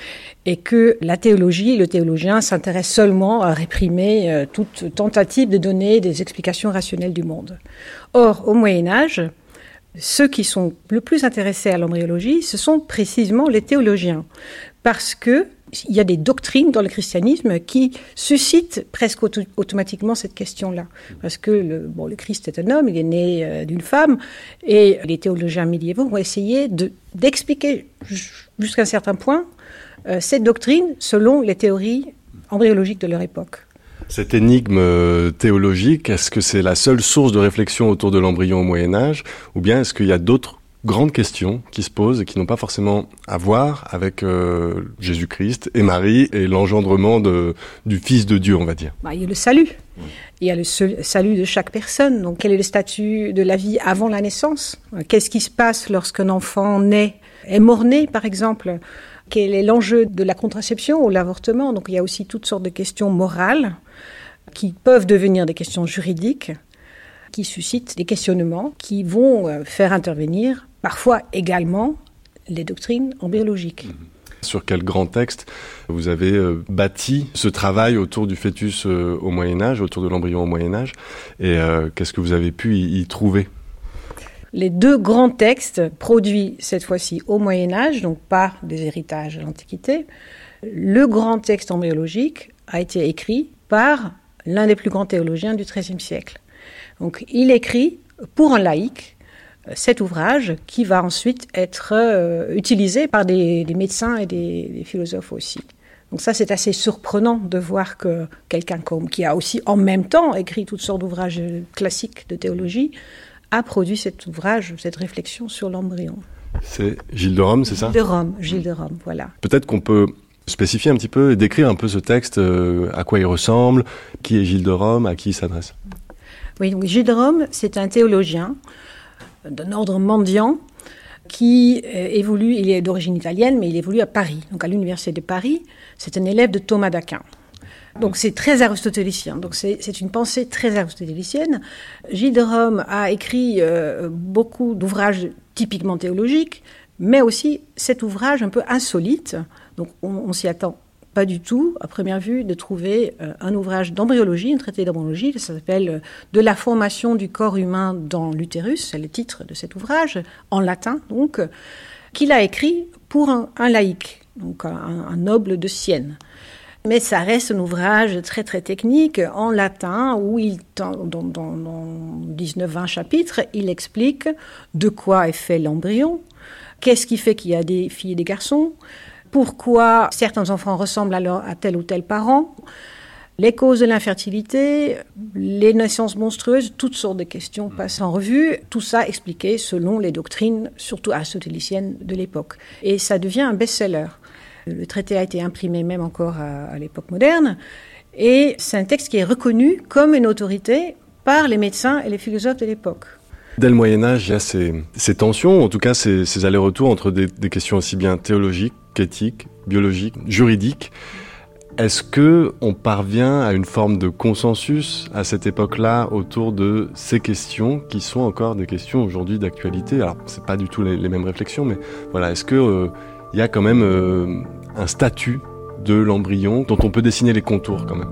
et que la théologie, le théologien s'intéresse seulement à réprimer toute tentative de donner des explications rationnelles du monde. Or, au Moyen-Âge, ceux qui sont le plus intéressés à l'embryologie, ce sont précisément les théologiens, parce que il y a des doctrines dans le christianisme qui suscitent presque automatiquement cette question-là. Parce que le Christ est un homme, il est né d'une femme, et les théologiens médiévaux vont essayer d'expliquer jusqu'à un certain point cette doctrine selon les théories embryologiques de leur époque. Cette énigme théologique, est-ce que c'est la seule source de réflexion autour de l'embryon au Moyen-Âge, ou bien est-ce qu'il y a d'autres grandes questions qui se posent et qui n'ont pas forcément à voir avec Jésus-Christ et Marie et l'engendrement du Fils de Dieu, on va dire? Il y a le salut. Il y a le salut de chaque personne. Donc, quel est le statut de la vie avant la naissance? Qu'est-ce qui se passe lorsqu'un enfant naît, est mort-né, par exemple? Quel est l'enjeu de la contraception ou l'avortement? Donc, il y a aussi toutes sortes de questions morales qui peuvent devenir des questions juridiques, qui suscitent des questionnements qui vont faire intervenir parfois également les doctrines embryologiques. Sur quel grand texte vous avez bâti ce travail autour du fœtus au Moyen-Âge, autour de l'embryon au Moyen-Âge, et qu'est-ce que vous avez pu y trouver? Les deux grands textes produits cette fois-ci au Moyen-Âge, donc pas des héritages de l'Antiquité, le grand texte embryologique a été écrit par l'un des plus grands théologiens du XIIIe siècle. Donc il écrit pour un laïc cet ouvrage qui va ensuite être utilisé par des médecins et des philosophes aussi. Donc ça, c'est assez surprenant de voir que quelqu'un qui a aussi en même temps écrit toutes sortes d'ouvrages classiques de théologie a produit cet ouvrage, cette réflexion sur l'embryon. C'est Gilles de Rome, c'est ça? Gilles de Rome, voilà. Peut-être qu'on peut spécifier un petit peu et décrire un peu ce texte, à quoi il ressemble, qui est Gilles de Rome, à qui il s'adresse. Oui, donc Gilles de Rome, c'est un théologien d'un ordre mendiant qui évolue, il est d'origine italienne, mais il évolue à Paris, donc à l'université de Paris. C'est un élève de Thomas d'Aquin. Donc c'est très aristotélicien, donc c'est une pensée très aristotélicienne. Gilles de Rome a écrit beaucoup d'ouvrages typiquement théologiques, mais aussi cet ouvrage un peu insolite, donc on s'y attend pas du tout, à première vue, de trouver un ouvrage d'embryologie, un traité d'embryologie, ça s'appelle « De la formation du corps humain dans l'utérus », c'est le titre de cet ouvrage, en latin donc, qu'il a écrit pour un laïc, donc un noble de Sienne. Mais ça reste un ouvrage très très technique, en latin, où dans 19-20 chapitres, il explique de quoi est fait l'embryon, qu'est-ce qui fait qu'il y a des filles et des garçons, pourquoi certains enfants ressemblent à tel ou tel parent, les causes de l'infertilité, les naissances monstrueuses, toutes sortes de questions passent en revue, tout ça expliqué selon les doctrines, surtout aristotéliciennes de l'époque. Et ça devient un best-seller. Le traité a été imprimé même encore à l'époque moderne, et c'est un texte qui est reconnu comme une autorité par les médecins et les philosophes de l'époque. Dès le Moyen-Âge, il y a ces tensions, en tout cas ces allers-retours entre des questions aussi bien théologiques qu'éthiques, biologiques, juridiques. Est-ce qu'on parvient à une forme de consensus à cette époque-là autour de ces questions qui sont encore des questions aujourd'hui d'actualité? Alors, c'est pas du tout les mêmes réflexions, mais voilà, est-ce que il y a quand même un statut de l'embryon dont on peut dessiner les contours quand même?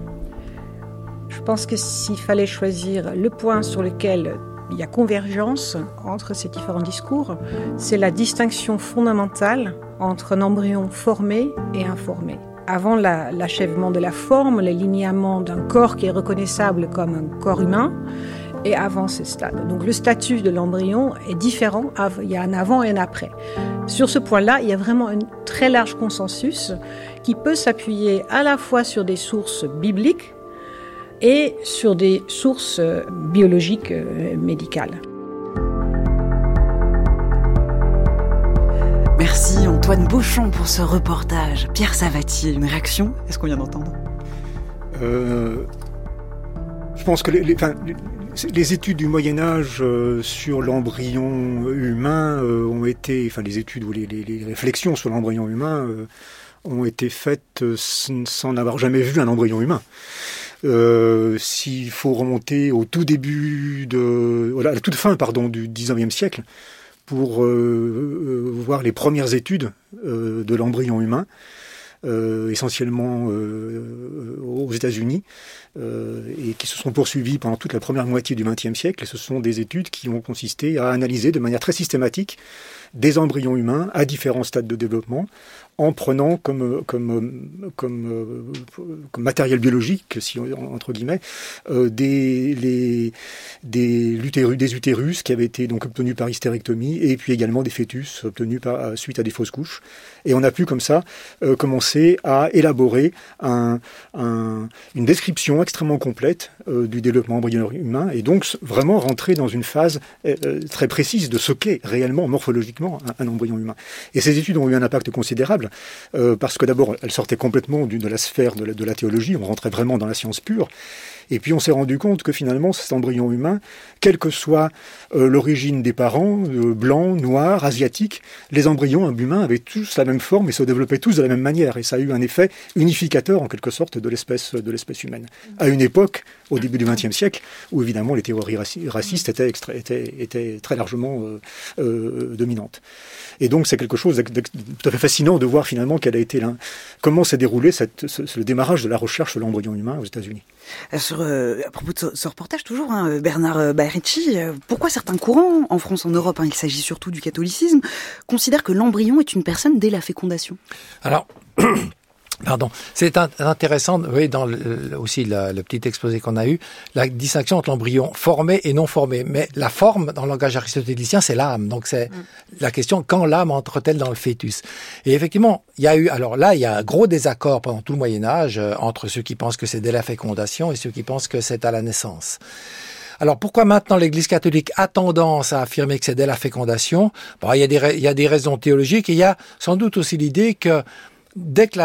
Je pense que s'il fallait choisir le point sur lequel il y a convergence entre ces différents discours, c'est la distinction fondamentale entre un embryon formé et informé. Avant l'achèvement de la forme, les linéaments d'un corps qui est reconnaissable comme un corps humain, et avant ce stade. Donc le statut de l'embryon est différent, il y a un avant et un après. Sur ce point-là, il y a vraiment un très large consensus qui peut s'appuyer à la fois sur des sources bibliques et sur des sources biologiques médicales. Merci Antoine Beauchamp pour ce reportage. Pierre Savatier, une réaction? Est-ce qu'on vient d'entendre? Je pense que les études du Moyen-Âge sur l'embryon humain ont été, les études ou les réflexions sur l'embryon humain ont été faites sans n'avoir jamais vu un embryon humain. S'il faut remonter au tout début à la toute fin, du XIXe siècle, pour voir les premières études de l'embryon humain, essentiellement aux États-Unis, et qui se sont poursuivies pendant toute la première moitié du XXe siècle. Et ce sont des études qui ont consisté à analyser de manière très systématique des embryons humains à différents stades de développement, en prenant comme matériel biologique, entre guillemets, des utérus qui avaient été donc obtenus par hystérectomie, et puis également des fœtus obtenus suite à des fausses couches. Et on a pu comme ça commencer à élaborer une description extrêmement complète du développement embryonnaire humain, et donc vraiment rentrer dans une phase très précise de ce qu'est réellement morphologiquement un embryon humain. Et ces études ont eu un impact considérable, parce que d'abord elles sortaient complètement de la sphère de la théologie, on rentrait vraiment dans la science pure. Et puis on s'est rendu compte que finalement cet embryon humain, quelle que soit l'origine des parents, blancs, noirs, asiatiques, les embryons humains avaient tous la même forme et se développaient tous de la même manière. Et ça a eu un effet unificateur en quelque sorte de l'espèce humaine. À une époque, au début du XXe siècle, où évidemment les théories racistes étaient très largement dominantes. Et donc c'est quelque chose de tout à fait fascinant de voir finalement comment s'est déroulé le démarrage de la recherche sur l'embryon humain aux États-Unis. À propos de ce reportage toujours, Bernard Baerecki, pourquoi certains courants, en France, en Europe, il s'agit surtout du catholicisme, considèrent que l'embryon est une personne dès la fécondation ? Alors... Pardon, c'est intéressant, oui, dans aussi le petit exposé qu'on a eu, la distinction entre l'embryon formé et non formé. Mais la forme, dans le langage aristotélicien, c'est l'âme. Donc c'est la question, quand l'âme entre-t-elle dans le fœtus ? Et effectivement, il y a un gros désaccord pendant tout le Moyen-Âge entre ceux qui pensent que c'est dès la fécondation et ceux qui pensent que c'est à la naissance. Alors pourquoi maintenant l'Église catholique a tendance à affirmer que c'est dès la fécondation ? Bon, il y a des raisons théologiques, et il y a sans doute aussi l'idée que dès que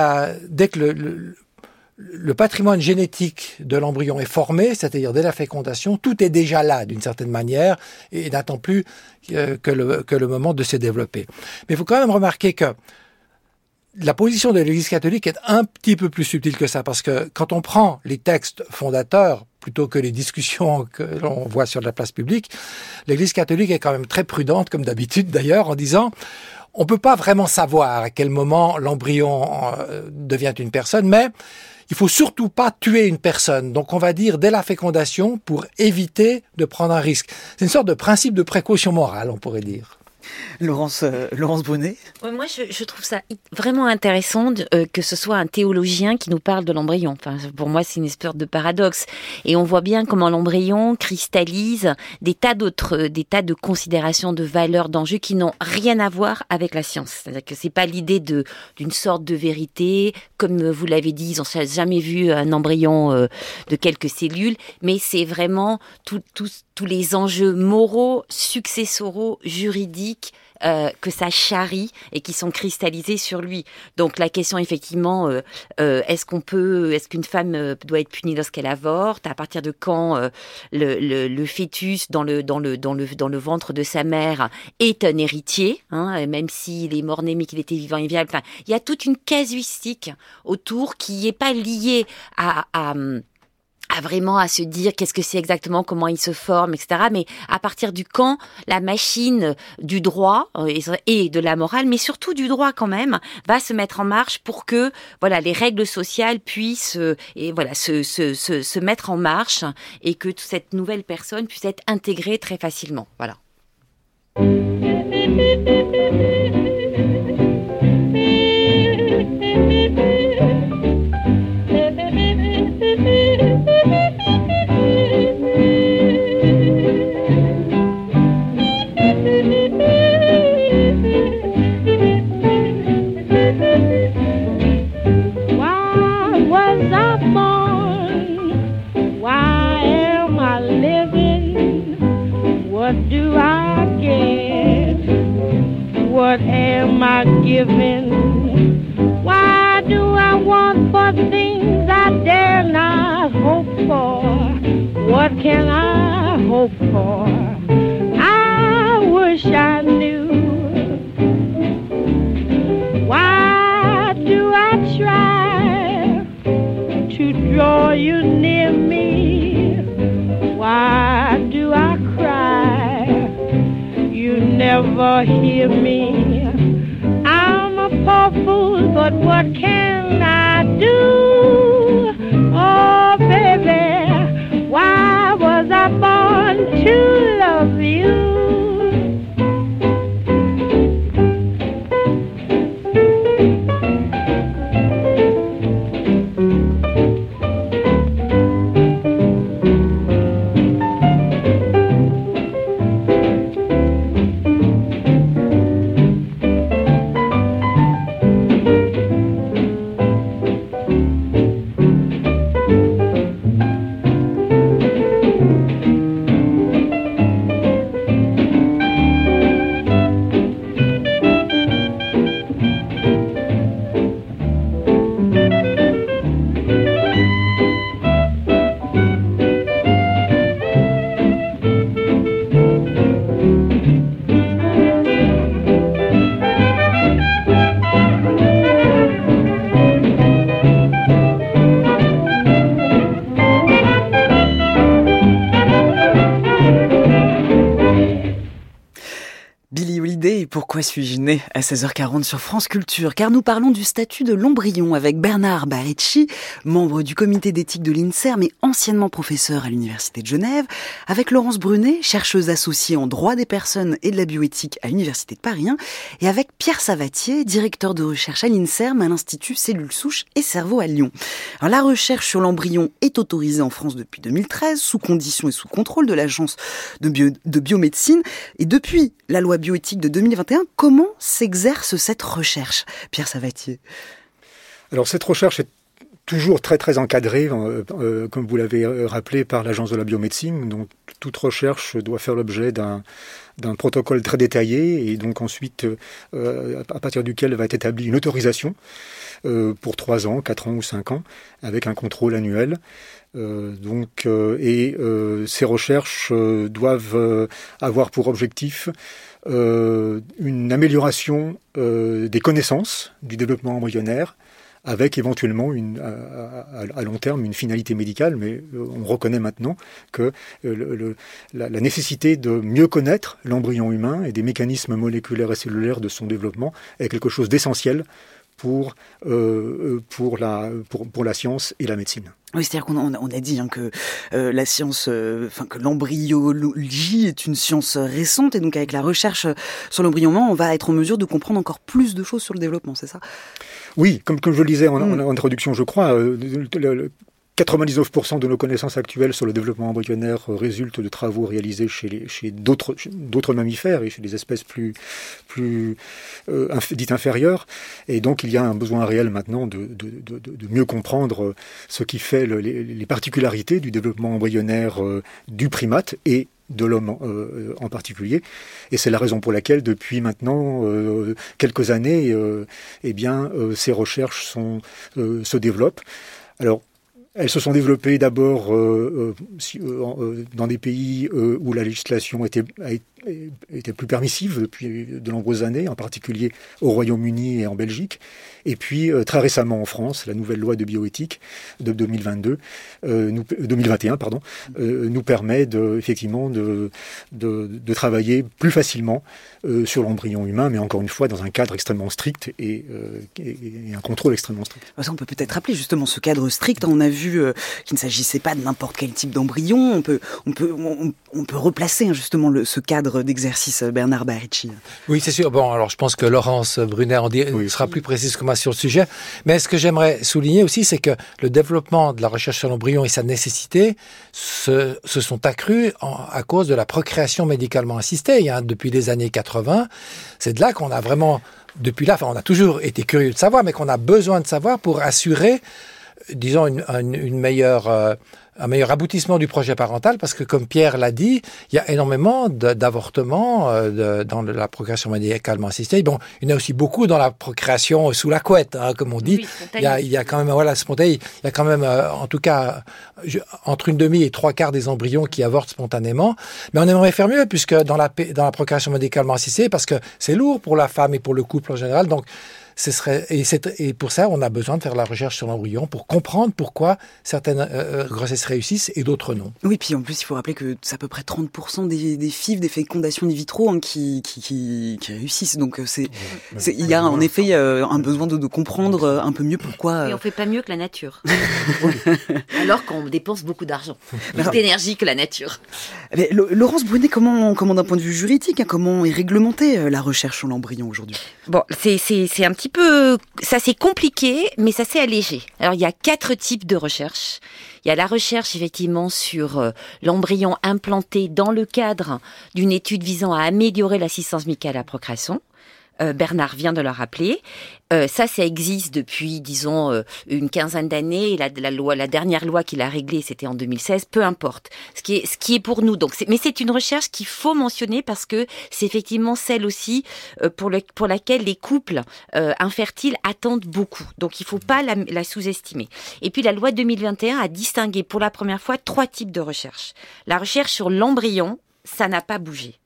le patrimoine génétique de l'embryon est formé, c'est-à-dire dès la fécondation, tout est déjà là d'une certaine manière et n'attend plus que le moment de se développer. Mais il faut quand même remarquer que la position de l'Église catholique est un petit peu plus subtile que ça, parce que quand on prend les textes fondateurs, plutôt que les discussions que l'on voit sur la place publique, l'Église catholique est quand même très prudente, comme d'habitude d'ailleurs, en disant... On peut pas vraiment savoir à quel moment l'embryon devient une personne, mais il faut surtout pas tuer une personne. Donc on va dire dès la fécondation pour éviter de prendre un risque. C'est une sorte de principe de précaution morale, on pourrait dire. Laurence Bonnet. Moi, je trouve ça vraiment intéressant que ce soit un théologien qui nous parle de l'embryon. Enfin, pour moi, c'est une espèce de paradoxe. Et on voit bien comment l'embryon cristallise des tas de considérations, de valeurs, d'enjeux qui n'ont rien à voir avec la science. C'est-à-dire que c'est pas l'idée d'une sorte de vérité. Comme vous l'avez dit, ils n'ont jamais vu un embryon de quelques cellules, mais c'est vraiment tous les enjeux moraux, successoraux, juridiques, que ça charrie et qui sont cristallisés sur lui. Donc la question effectivement, est-ce qu'une femme doit être punie lorsqu'elle avorte ? À partir de quand le fœtus dans le ventre de sa mère est un héritier, même s'il est mort-né mais qu'il était vivant et viable. Enfin, il y a toute une casuistique autour qui n'est pas liée à vraiment à se dire qu'est-ce que c'est exactement, comment il se forme, etc. Mais à partir du quand la machine du droit et de la morale, mais surtout du droit quand même, va se mettre en marche pour que les règles sociales puissent se mettre en marche et que cette nouvelle personne puisse être intégrée très facilement. Voilà. What am I giving? Why do I want for things I dare not hope for? What can I hope for? I wish I knew. Why do I try to draw you near me? Why do I cry? You never hear me. I'm a poor fool, but what can Pourquoi suis-je né à 16h40 sur France Culture? Car nous parlons du statut de l'embryon avec Bernard Barecci, membre du comité d'éthique de l'INSERM mais anciennement professeur à l'Université de Genève, avec Laurence Brunet, chercheuse associée en droit des personnes et de la bioéthique à l'Université de Paris 1, et avec Pierre Savatier, directeur de recherche à l'INSERM à l'Institut Cellules Souches et Cerveau à Lyon. Alors, la recherche sur l'embryon est autorisée en France depuis 2013, sous conditions et sous contrôle de l'Agence de biomédecine. Et depuis la loi bioéthique de 2021, comment s'exerce cette recherche, Pierre Savatier? Alors cette recherche est toujours très très encadrée, comme vous l'avez rappelé, par l'Agence de la biomédecine. Donc toute recherche doit faire l'objet d'un protocole très détaillé et donc ensuite à partir duquel va être établie une autorisation pour 3 ans, 4 ans ou 5 ans avec un contrôle annuel. Ces recherches doivent avoir pour objectif une amélioration des connaissances du développement embryonnaire avec éventuellement à long terme une finalité médicale, mais on reconnaît maintenant que la nécessité de mieux connaître l'embryon humain et des mécanismes moléculaires et cellulaires de son développement est quelque chose d'essentiel pour la science et la médecine. Oui, c'est-à-dire qu'on a dit que la science, que l'embryologie est une science récente, et donc avec la recherche sur l'embryon humain, on va être en mesure de comprendre encore plus de choses sur le développement, c'est ça? Oui, comme je le disais en introduction, je crois, 99% de nos connaissances actuelles sur le développement embryonnaire résultent de travaux réalisés chez d'autres mammifères et chez des espèces plus dites inférieures. Et donc, il y a un besoin réel maintenant de mieux comprendre ce qui fait les particularités du développement embryonnaire du primate et de l'homme en particulier. Et c'est la raison pour laquelle, depuis maintenant quelques années, ces recherches se développent. Alors, elles se sont développées d'abord dans des pays où la législation était plus permissive depuis de nombreuses années, en particulier au Royaume-Uni et en Belgique. Et puis, très récemment en France, la nouvelle loi de bioéthique de 2021 nous permet effectivement de travailler plus facilement sur l'embryon humain, mais encore une fois dans un cadre extrêmement strict et un contrôle extrêmement strict. Ça, on peut peut-être rappeler justement ce cadre strict. On a vu qu'il ne s'agissait pas de n'importe quel type d'embryon. On peut replacer justement ce cadre d'exercice, Bernard Barecci. Oui, c'est sûr. Bon, alors je pense que Laurence Brunet sera plus précise que moi sur le sujet. Mais ce que j'aimerais souligner aussi, c'est que le développement de la recherche sur l'embryon et sa nécessité se sont accrus à cause de la procréation médicalement assistée. Depuis les années 80, c'est de là qu'on a vraiment, depuis là, on a toujours été curieux de savoir, mais qu'on a besoin de savoir pour assurer, disons, un meilleur aboutissement du projet parental, parce que comme Pierre l'a dit, il y a énormément d'avortements dans la procréation médicalement assistée. Bon, il y en a aussi beaucoup dans la procréation sous la couette, comme on dit. Oui, il y a quand même, spontané, il y a quand même, en tout cas, entre une demi et 3/4 des embryons qui avortent spontanément. Mais on aimerait faire mieux, puisque dans la procréation médicalement assistée, parce que c'est lourd pour la femme et pour le couple en général, donc et pour ça, on a besoin de faire la recherche sur l'embryon pour comprendre pourquoi certaines grossesses réussissent et d'autres non. Oui, puis en plus, il faut rappeler que c'est à peu près 30% des FIV, des fécondations in vitro, qui réussissent. Donc, il y a en effet un besoin de comprendre un peu mieux pourquoi. Et on fait pas mieux que la nature. Alors qu'on dépense beaucoup d'argent, plus d'énergie que la nature. Mais, Laurence Brunet, comment d'un point de vue juridique, comment est réglementée la recherche sur l'embryon aujourd'hui? Bon, c'est un petit peu, ça c'est compliqué, mais ça c'est allégé. Alors il y a 4 types de recherche. Il y a la recherche effectivement sur l'embryon implanté dans le cadre d'une étude visant à améliorer l'assistance médicale à la procréation. Bernard vient de le rappeler. Ça existe depuis, disons, une quinzaine d'années. Et la dernière loi qui l'a réglée, c'était en 2016. Peu importe. Ce qui est pour nous. Mais c'est une recherche qu'il faut mentionner parce que c'est effectivement celle aussi pour laquelle les couples infertiles attendent beaucoup. Donc il faut pas la sous-estimer. Et puis la loi 2021 a distingué pour la première fois 3 types de recherche. La recherche sur l'embryon, ça n'a pas bougé.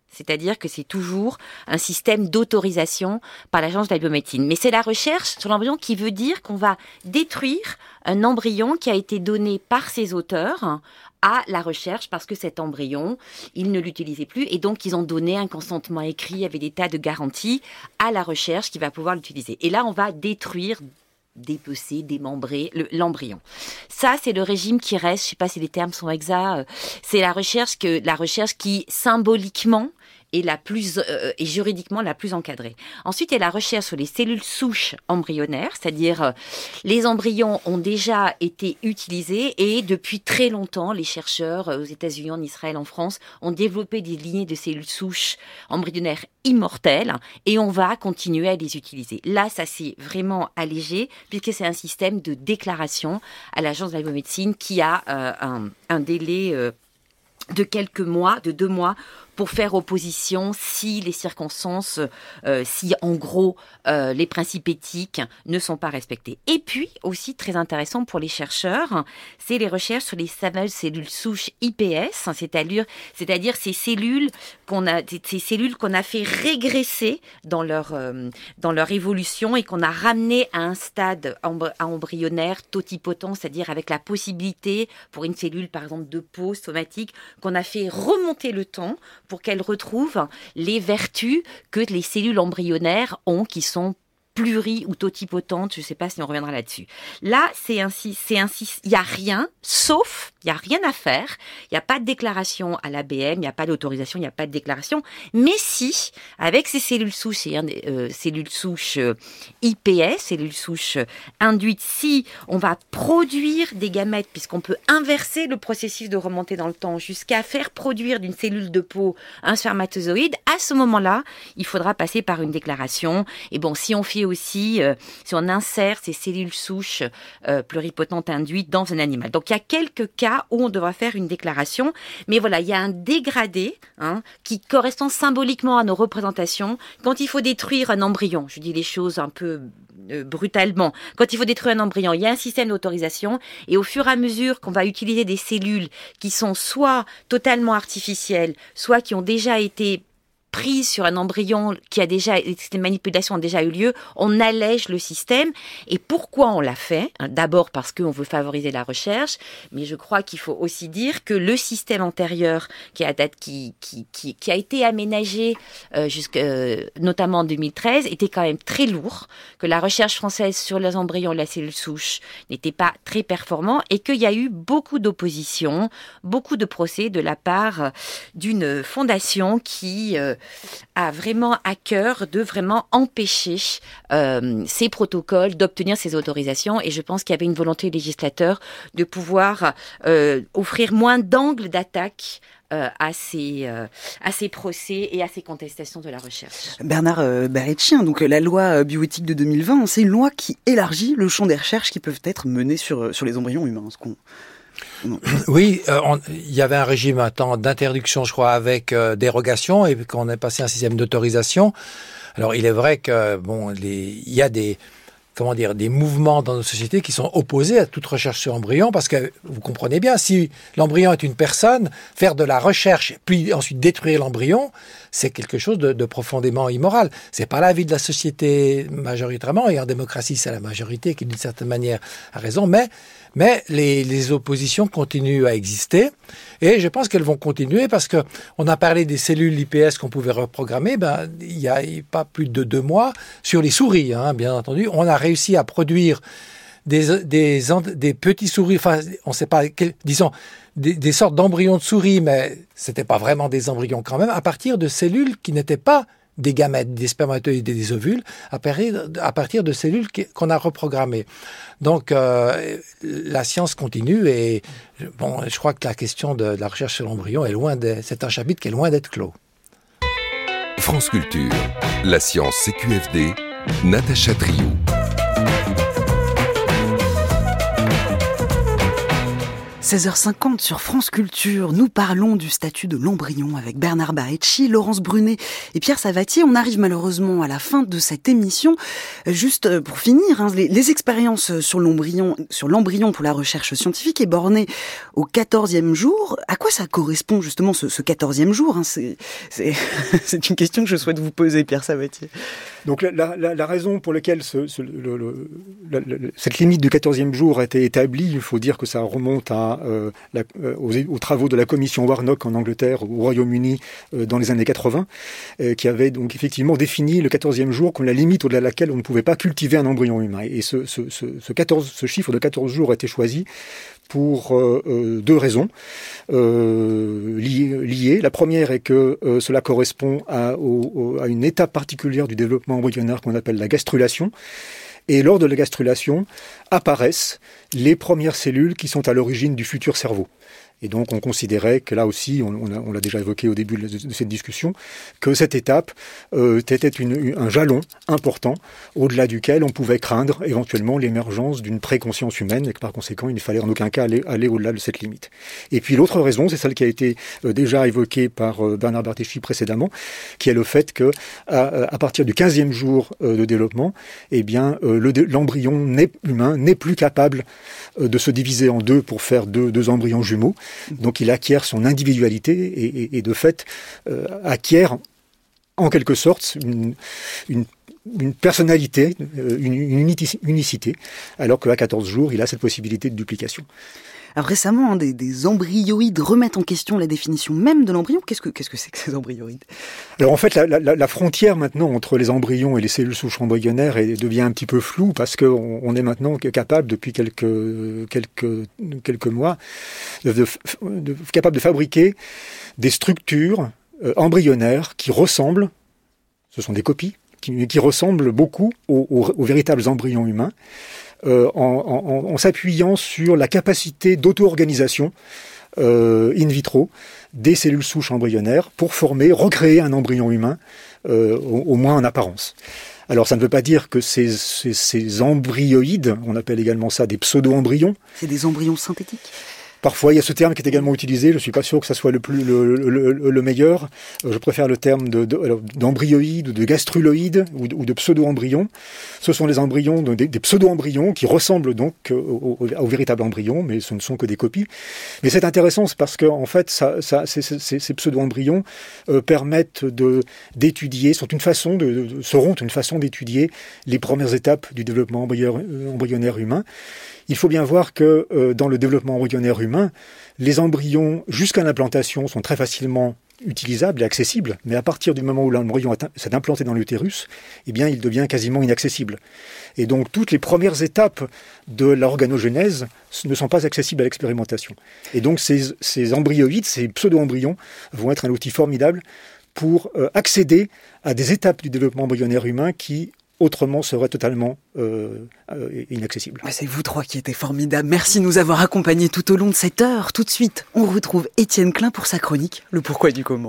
C'est-à-dire que c'est toujours un système d'autorisation par l'Agence de la biomédecine. Mais c'est la recherche sur l'embryon qui veut dire qu'on va détruire un embryon qui a été donné par ses auteurs à la recherche parce que cet embryon, ils ne l'utilisaient plus et donc ils ont donné un consentement écrit avec des tas de garanties à la recherche qui va pouvoir l'utiliser. Et là, on va détruire, dépecer, démembrer l'embryon. Ça, c'est le régime qui reste, je ne sais pas si les termes sont exacts, c'est la recherche qui symboliquement est la plus et juridiquement la plus encadrée. Ensuite, il y a la recherche sur les cellules souches embryonnaires, c'est-à-dire les embryons ont déjà été utilisés et depuis très longtemps, les chercheurs aux États-Unis, en Israël, en France, ont développé des lignées de cellules souches embryonnaires immortelles et on va continuer à les utiliser. Là, ça s'est vraiment allégé puisque c'est un système de déclaration à l'Agence de la biomédecine qui a un délai de quelques mois, de 2 mois, pour faire opposition si les circonstances, si en gros les principes éthiques ne sont pas respectés. Et puis aussi très intéressant pour les chercheurs, c'est les recherches sur les fameuses cellules souches IPS, c'est-à-dire ces cellules qu'on a fait régresser dans leur évolution et qu'on a ramené à un stade embryonnaire totipotent, c'est-à-dire avec la possibilité pour une cellule par exemple de peau somatique qu'on a fait remonter le temps pour qu'elle retrouve les vertus que les cellules embryonnaires ont, qui sont pluri- ou totipotentes, je ne sais pas si on reviendra là-dessus. Là, il n'y a rien, sauf, il n'y a rien à faire, il n'y a pas de déclaration à l'ABM, il n'y a pas d'autorisation, il n'y a pas de déclaration, mais si, avec ces cellules souches, cellules souches IPS, cellules souches induites, si on va produire des gamètes, puisqu'on peut inverser le processus de remontée dans le temps jusqu'à faire produire d'une cellule de peau un spermatozoïde, à ce moment-là, il faudra passer par une déclaration. Et bon, si on fait aussi, si on insère ces cellules souches pluripotentes induites dans un animal. Donc, il y a quelques cas où on devra faire une déclaration. Mais voilà, il y a un dégradé qui correspond symboliquement à nos représentations. Quand il faut détruire un embryon, je dis les choses un peu brutalement, quand il faut détruire un embryon, il y a un système d'autorisation et au fur et à mesure qu'on va utiliser des cellules qui sont soit totalement artificielles, soit qui ont déjà été prise sur un embryon qui a déjà, les manipulations ont déjà eu lieu, on allège le système. Et pourquoi on l'a fait ? D'abord parce qu'on veut favoriser la recherche, mais je crois qu'il faut aussi dire que le système antérieur qui a été aménagé notamment en 2013 était quand même très lourd, que la recherche française sur les embryons et la cellule souche n'était pas très performant et qu'il y a eu beaucoup d'opposition, beaucoup de procès de la part d'une fondation qui a vraiment à cœur de vraiment empêcher ces protocoles d'obtenir ces autorisations. Et je pense qu'il y avait une volonté législateur de pouvoir offrir moins d'angles d'attaque à ces procès et à ces contestations de la recherche. Bernard Barecci, donc la loi bioéthique de 2020, c'est une loi qui élargit le champ des recherches qui peuvent être menées sur les embryons humains. Oui, il y avait un régime un temps d'interdiction, je crois, avec dérogation, et qu'on a passé un système d'autorisation. Alors, il est vrai que il y a des mouvements dans nos sociétés qui sont opposés à toute recherche sur embryon, parce que vous comprenez bien, si l'embryon est une personne, faire de la recherche puis ensuite détruire l'embryon, c'est quelque chose de profondément immoral. C'est pas l'avis de la société majoritairement, et en démocratie, c'est la majorité qui, d'une certaine manière, a raison, mais les oppositions continuent à exister, et je pense qu'elles vont continuer parce que on a parlé des cellules IPS qu'on pouvait reprogrammer. Il y a pas plus de 2 mois sur les souris, bien entendu, on a réussi à produire des petits souris, enfin, on sait pas, disons, des sortes d'embryons de souris, mais c'était pas vraiment des embryons quand même, à partir de cellules qui n'étaient pas des gamètes, des spermatozoïdes et des ovules, à partir de cellules qu'on a reprogrammées. Donc, la science continue, et je crois que la question de la recherche sur l'embryon c'est un chapitre qui est loin d'être clos. France Culture, la science CQFD, Natacha Triou. 16h50 sur France Culture, nous parlons du statut de l'embryon avec Bernard Barecci, Laurence Brunet et Pierre Sabatier. On arrive malheureusement à la fin de cette émission. Juste pour finir, les expériences sur l'embryon pour la recherche scientifique est bornée au 14e jour. À quoi ça correspond justement ce 14e jour, c'est une question que je souhaite vous poser, Pierre Sabatier. Donc la raison pour laquelle cette limite du 14e jour a été établie, il faut dire que ça remonte aux travaux de la commission Warnock en Angleterre, au Royaume-Uni, dans les années 80, qui avait donc effectivement défini le 14e jour comme la limite au-delà de laquelle on ne pouvait pas cultiver un embryon humain. Et ce chiffre de 14 jours a été choisi pour deux raisons liées. La première est que cela correspond à une étape particulière du développement embryonnaire qu'on appelle la gastrulation. Et lors de la gastrulation apparaissent les premières cellules qui sont à l'origine du futur cerveau. Et donc on considérait que là aussi, on l'a déjà évoqué au début de cette discussion, que cette étape était un jalon important au-delà duquel on pouvait craindre éventuellement l'émergence d'une préconscience humaine et que par conséquent il ne fallait en aucun cas aller au-delà de cette limite. Et puis l'autre raison, c'est celle qui a été déjà évoquée par Bernard Barecci précédemment, qui est le fait que à partir du 15e jour de développement, eh bien l'embryon humain n'est plus capable de se diviser en deux pour faire deux embryons jumeaux. Donc il acquiert son individualité et de fait acquiert en quelque sorte une personnalité, une unicité, alors qu'à 14 jours, il a cette possibilité de duplication. Alors récemment, des embryyoïdes remettent en question la définition même de l'embryon. Qu'est-ce que c'est que ces embryyoïdes ? Alors en fait, la frontière maintenant entre les embryons et les cellules souches embryonnaires devient un petit peu floue parce qu'on est maintenant capable, depuis quelques mois, capable de fabriquer des structures embryonnaires qui ressemblent, ce sont des copies, qui ressemblent beaucoup aux véritables embryons humains. En s'appuyant sur la capacité d'auto-organisation in vitro des cellules souches embryonnaires pour recréer un embryon humain, au moins en apparence. Alors ça ne veut pas dire que ces embryoïdes, on appelle également ça des pseudo-embryons. C'est des embryons synthétiques ? Parfois, il y a ce terme qui est également utilisé. Je suis pas sûr que ça soit le meilleur. Je préfère le terme d'embryoïde ou de gastruloïde ou de pseudo-embryons. Ce sont les embryons, des pseudo-embryons qui ressemblent donc aux véritables embryons, mais ce ne sont que des copies. Mais c'est intéressant parce que en fait, ces pseudo-embryons permettent d'étudier, seront une façon d'étudier les premières étapes du développement embryonnaire humain. Il faut bien voir que dans le développement embryonnaire humain, les embryons jusqu'à l'implantation sont très facilement utilisables et accessibles, mais à partir du moment où l'embryon s'est implanté dans l'utérus, eh bien, il devient quasiment inaccessible. Et donc, toutes les premières étapes de l'organogénèse ne sont pas accessibles à l'expérimentation. Et donc, ces embryoïdes, ces pseudo-embryons, vont être un outil formidable pour accéder à des étapes du développement embryonnaire humain qui autrement serait totalement inaccessible. C'est vous trois qui étiez formidables. Merci de nous avoir accompagnés tout au long de cette heure. Tout de suite, on retrouve Étienne Klein pour sa chronique « Le pourquoi du comment ».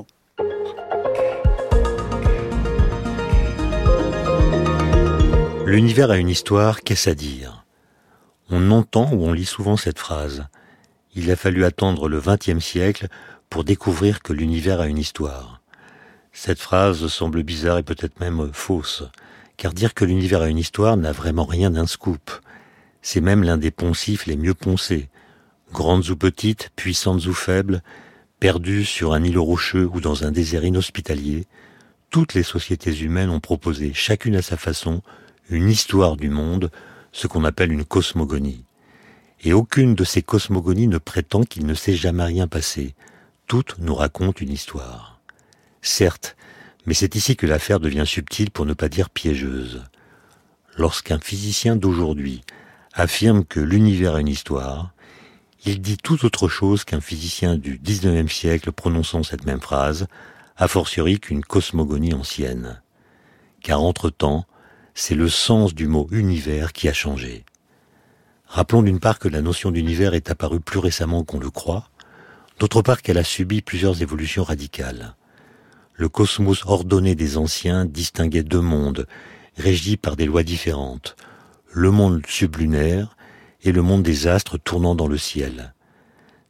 L'univers a une histoire, qu'est-ce à dire ? On entend ou on lit souvent cette phrase. Il a fallu attendre le XXe siècle pour découvrir que l'univers a une histoire. Cette phrase semble bizarre et peut-être même fausse. Car dire que l'univers a une histoire n'a vraiment rien d'un scoop. C'est même l'un des poncifs les mieux poncés. Grandes ou petites, puissantes ou faibles, perdues sur un îlot rocheux ou dans un désert inhospitalier, toutes les sociétés humaines ont proposé, chacune à sa façon, une histoire du monde, ce qu'on appelle une cosmogonie. Et aucune de ces cosmogonies ne prétend qu'il ne s'est jamais rien passé. Toutes nous racontent une histoire. Certes, mais c'est ici que l'affaire devient subtile pour ne pas dire piégeuse. Lorsqu'un physicien d'aujourd'hui affirme que l'univers a une histoire, il dit tout autre chose qu'un physicien du XIXe siècle prononçant cette même phrase, a fortiori qu'une cosmogonie ancienne. Car entre-temps, c'est le sens du mot univers qui a changé. Rappelons d'une part que la notion d'univers est apparue plus récemment qu'on le croit, d'autre part qu'elle a subi plusieurs évolutions radicales. Le cosmos ordonné des anciens distinguait deux mondes, régis par des lois différentes, le monde sublunaire et le monde des astres tournant dans le ciel.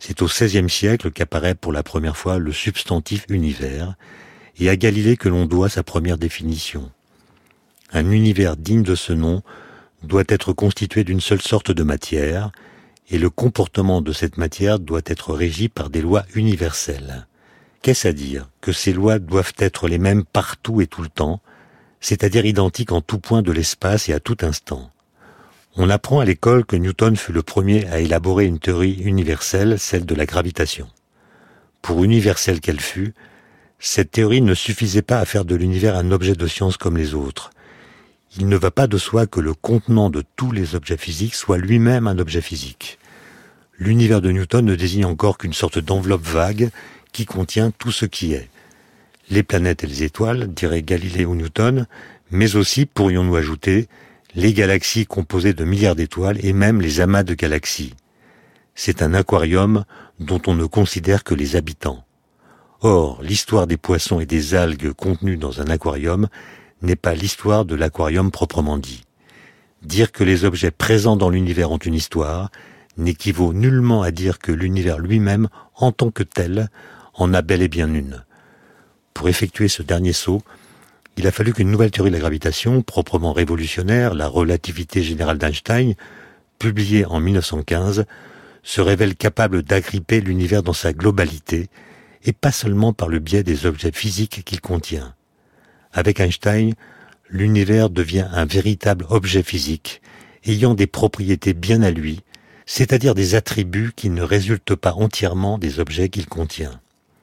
C'est au XVIe siècle qu'apparaît pour la première fois le substantif univers, et à Galilée que l'on doit sa première définition. Un univers digne de ce nom doit être constitué d'une seule sorte de matière, et le comportement de cette matière doit être régi par des lois universelles. Qu'est-ce à dire? Que ces lois doivent être les mêmes partout et tout le temps, c'est-à-dire identiques en tout point de l'espace et à tout instant. On apprend à l'école que Newton fut le premier à élaborer une théorie universelle, celle de la gravitation. Pour universelle qu'elle fût, cette théorie ne suffisait pas à faire de l'univers un objet de science comme les autres. Il ne va pas de soi que le contenant de tous les objets physiques soit lui-même un objet physique. L'univers de Newton ne désigne encore qu'une sorte d'enveloppe vague qui contient tout ce qui est. Les planètes et les étoiles, dirait Galilée ou Newton, mais aussi, pourrions-nous ajouter, les galaxies composées de milliards d'étoiles et même les amas de galaxies. C'est un aquarium dont on ne considère que les habitants. Or, l'histoire des poissons et des algues contenues dans un aquarium n'est pas l'histoire de l'aquarium proprement dit. Dire que les objets présents dans l'univers ont une histoire n'équivaut nullement à dire que l'univers lui-même, en tant que tel, en a bel et bien une. Pour effectuer ce dernier saut, il a fallu qu'une nouvelle théorie de la gravitation, proprement révolutionnaire, la relativité générale d'Einstein, publiée en 1915, se révèle capable d'agripper l'univers dans sa globalité, et pas seulement par le biais des objets physiques qu'il contient. Avec Einstein, l'univers devient un véritable objet physique, ayant des propriétés bien à lui, c'est-à-dire des attributs qui ne résultent pas entièrement des objets qu'il contient.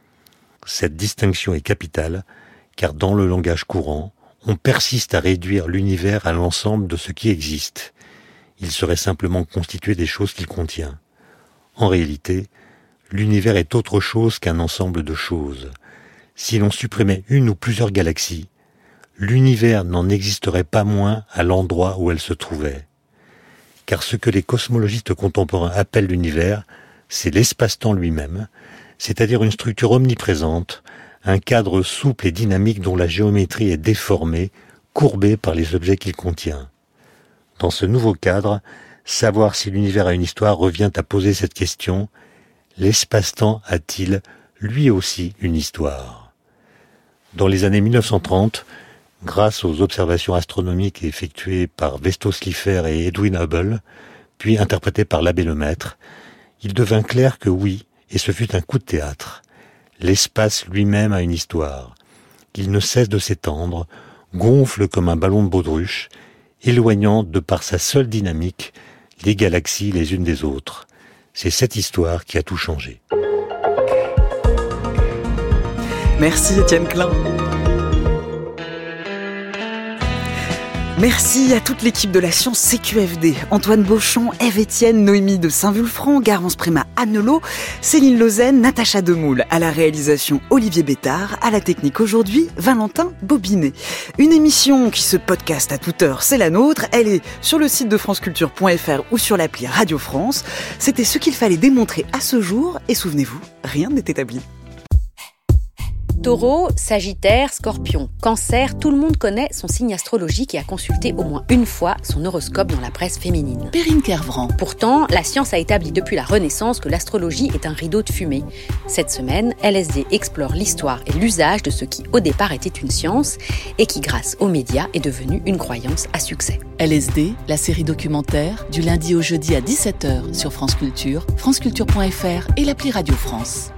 Cette distinction est capitale, car dans le langage courant, on persiste à réduire l'univers à l'ensemble de ce qui existe. Il serait simplement constitué des choses qu'il contient. En réalité, l'univers est autre chose qu'un ensemble de choses. Si l'on supprimait une ou plusieurs galaxies, l'univers n'en existerait pas moins à l'endroit où elle se trouvait. Car ce que les cosmologistes contemporains appellent l'univers, c'est l'espace-temps lui-même, c'est-à-dire une structure omniprésente, un cadre souple et dynamique dont la géométrie est déformée, courbée par les objets qu'il contient. Dans ce nouveau cadre, savoir si l'univers a une histoire revient à poser cette question: l'espace-temps a-t-il, lui aussi, une histoire? Dans les années 1930, grâce aux observations astronomiques effectuées par Vesto Slipher et Edwin Hubble, puis interprétées par l'abbé Lemaître, il devint clair que oui, et ce fut un coup de théâtre, l'espace lui-même a une histoire. Il ne cesse de s'étendre, gonfle comme un ballon de baudruche, éloignant de par sa seule dynamique les galaxies les unes des autres. C'est cette histoire qui a tout changé. Merci Étienne Klein. Merci à toute l'équipe de la Science CQFD. Antoine Beauchamp, Ève Etienne, Noémie de Saint-Vulfranc, Garance Préma Annelot, Céline Lausanne, Natacha Demoule. À la réalisation, Olivier Bétard. À la technique aujourd'hui, Valentin Bobinet. Une émission qui se podcast à toute heure, c'est la nôtre. Elle est sur le site de franceculture.fr ou sur l'appli Radio France. C'était ce qu'il fallait démontrer à ce jour. Et souvenez-vous, rien n'est établi. Taureau, Sagittaire, Scorpion, Cancer, tout le monde connaît son signe astrologique et a consulté au moins une fois son horoscope dans la presse féminine. Perrine Kervran. Pourtant, la science a établi depuis la Renaissance que l'astrologie est un rideau de fumée. Cette semaine, LSD explore l'histoire et l'usage de ce qui au départ était une science et qui, grâce aux médias, est devenu une croyance à succès. LSD, la série documentaire, du lundi au jeudi à 17h sur France Culture, franceculture.fr et l'appli Radio France.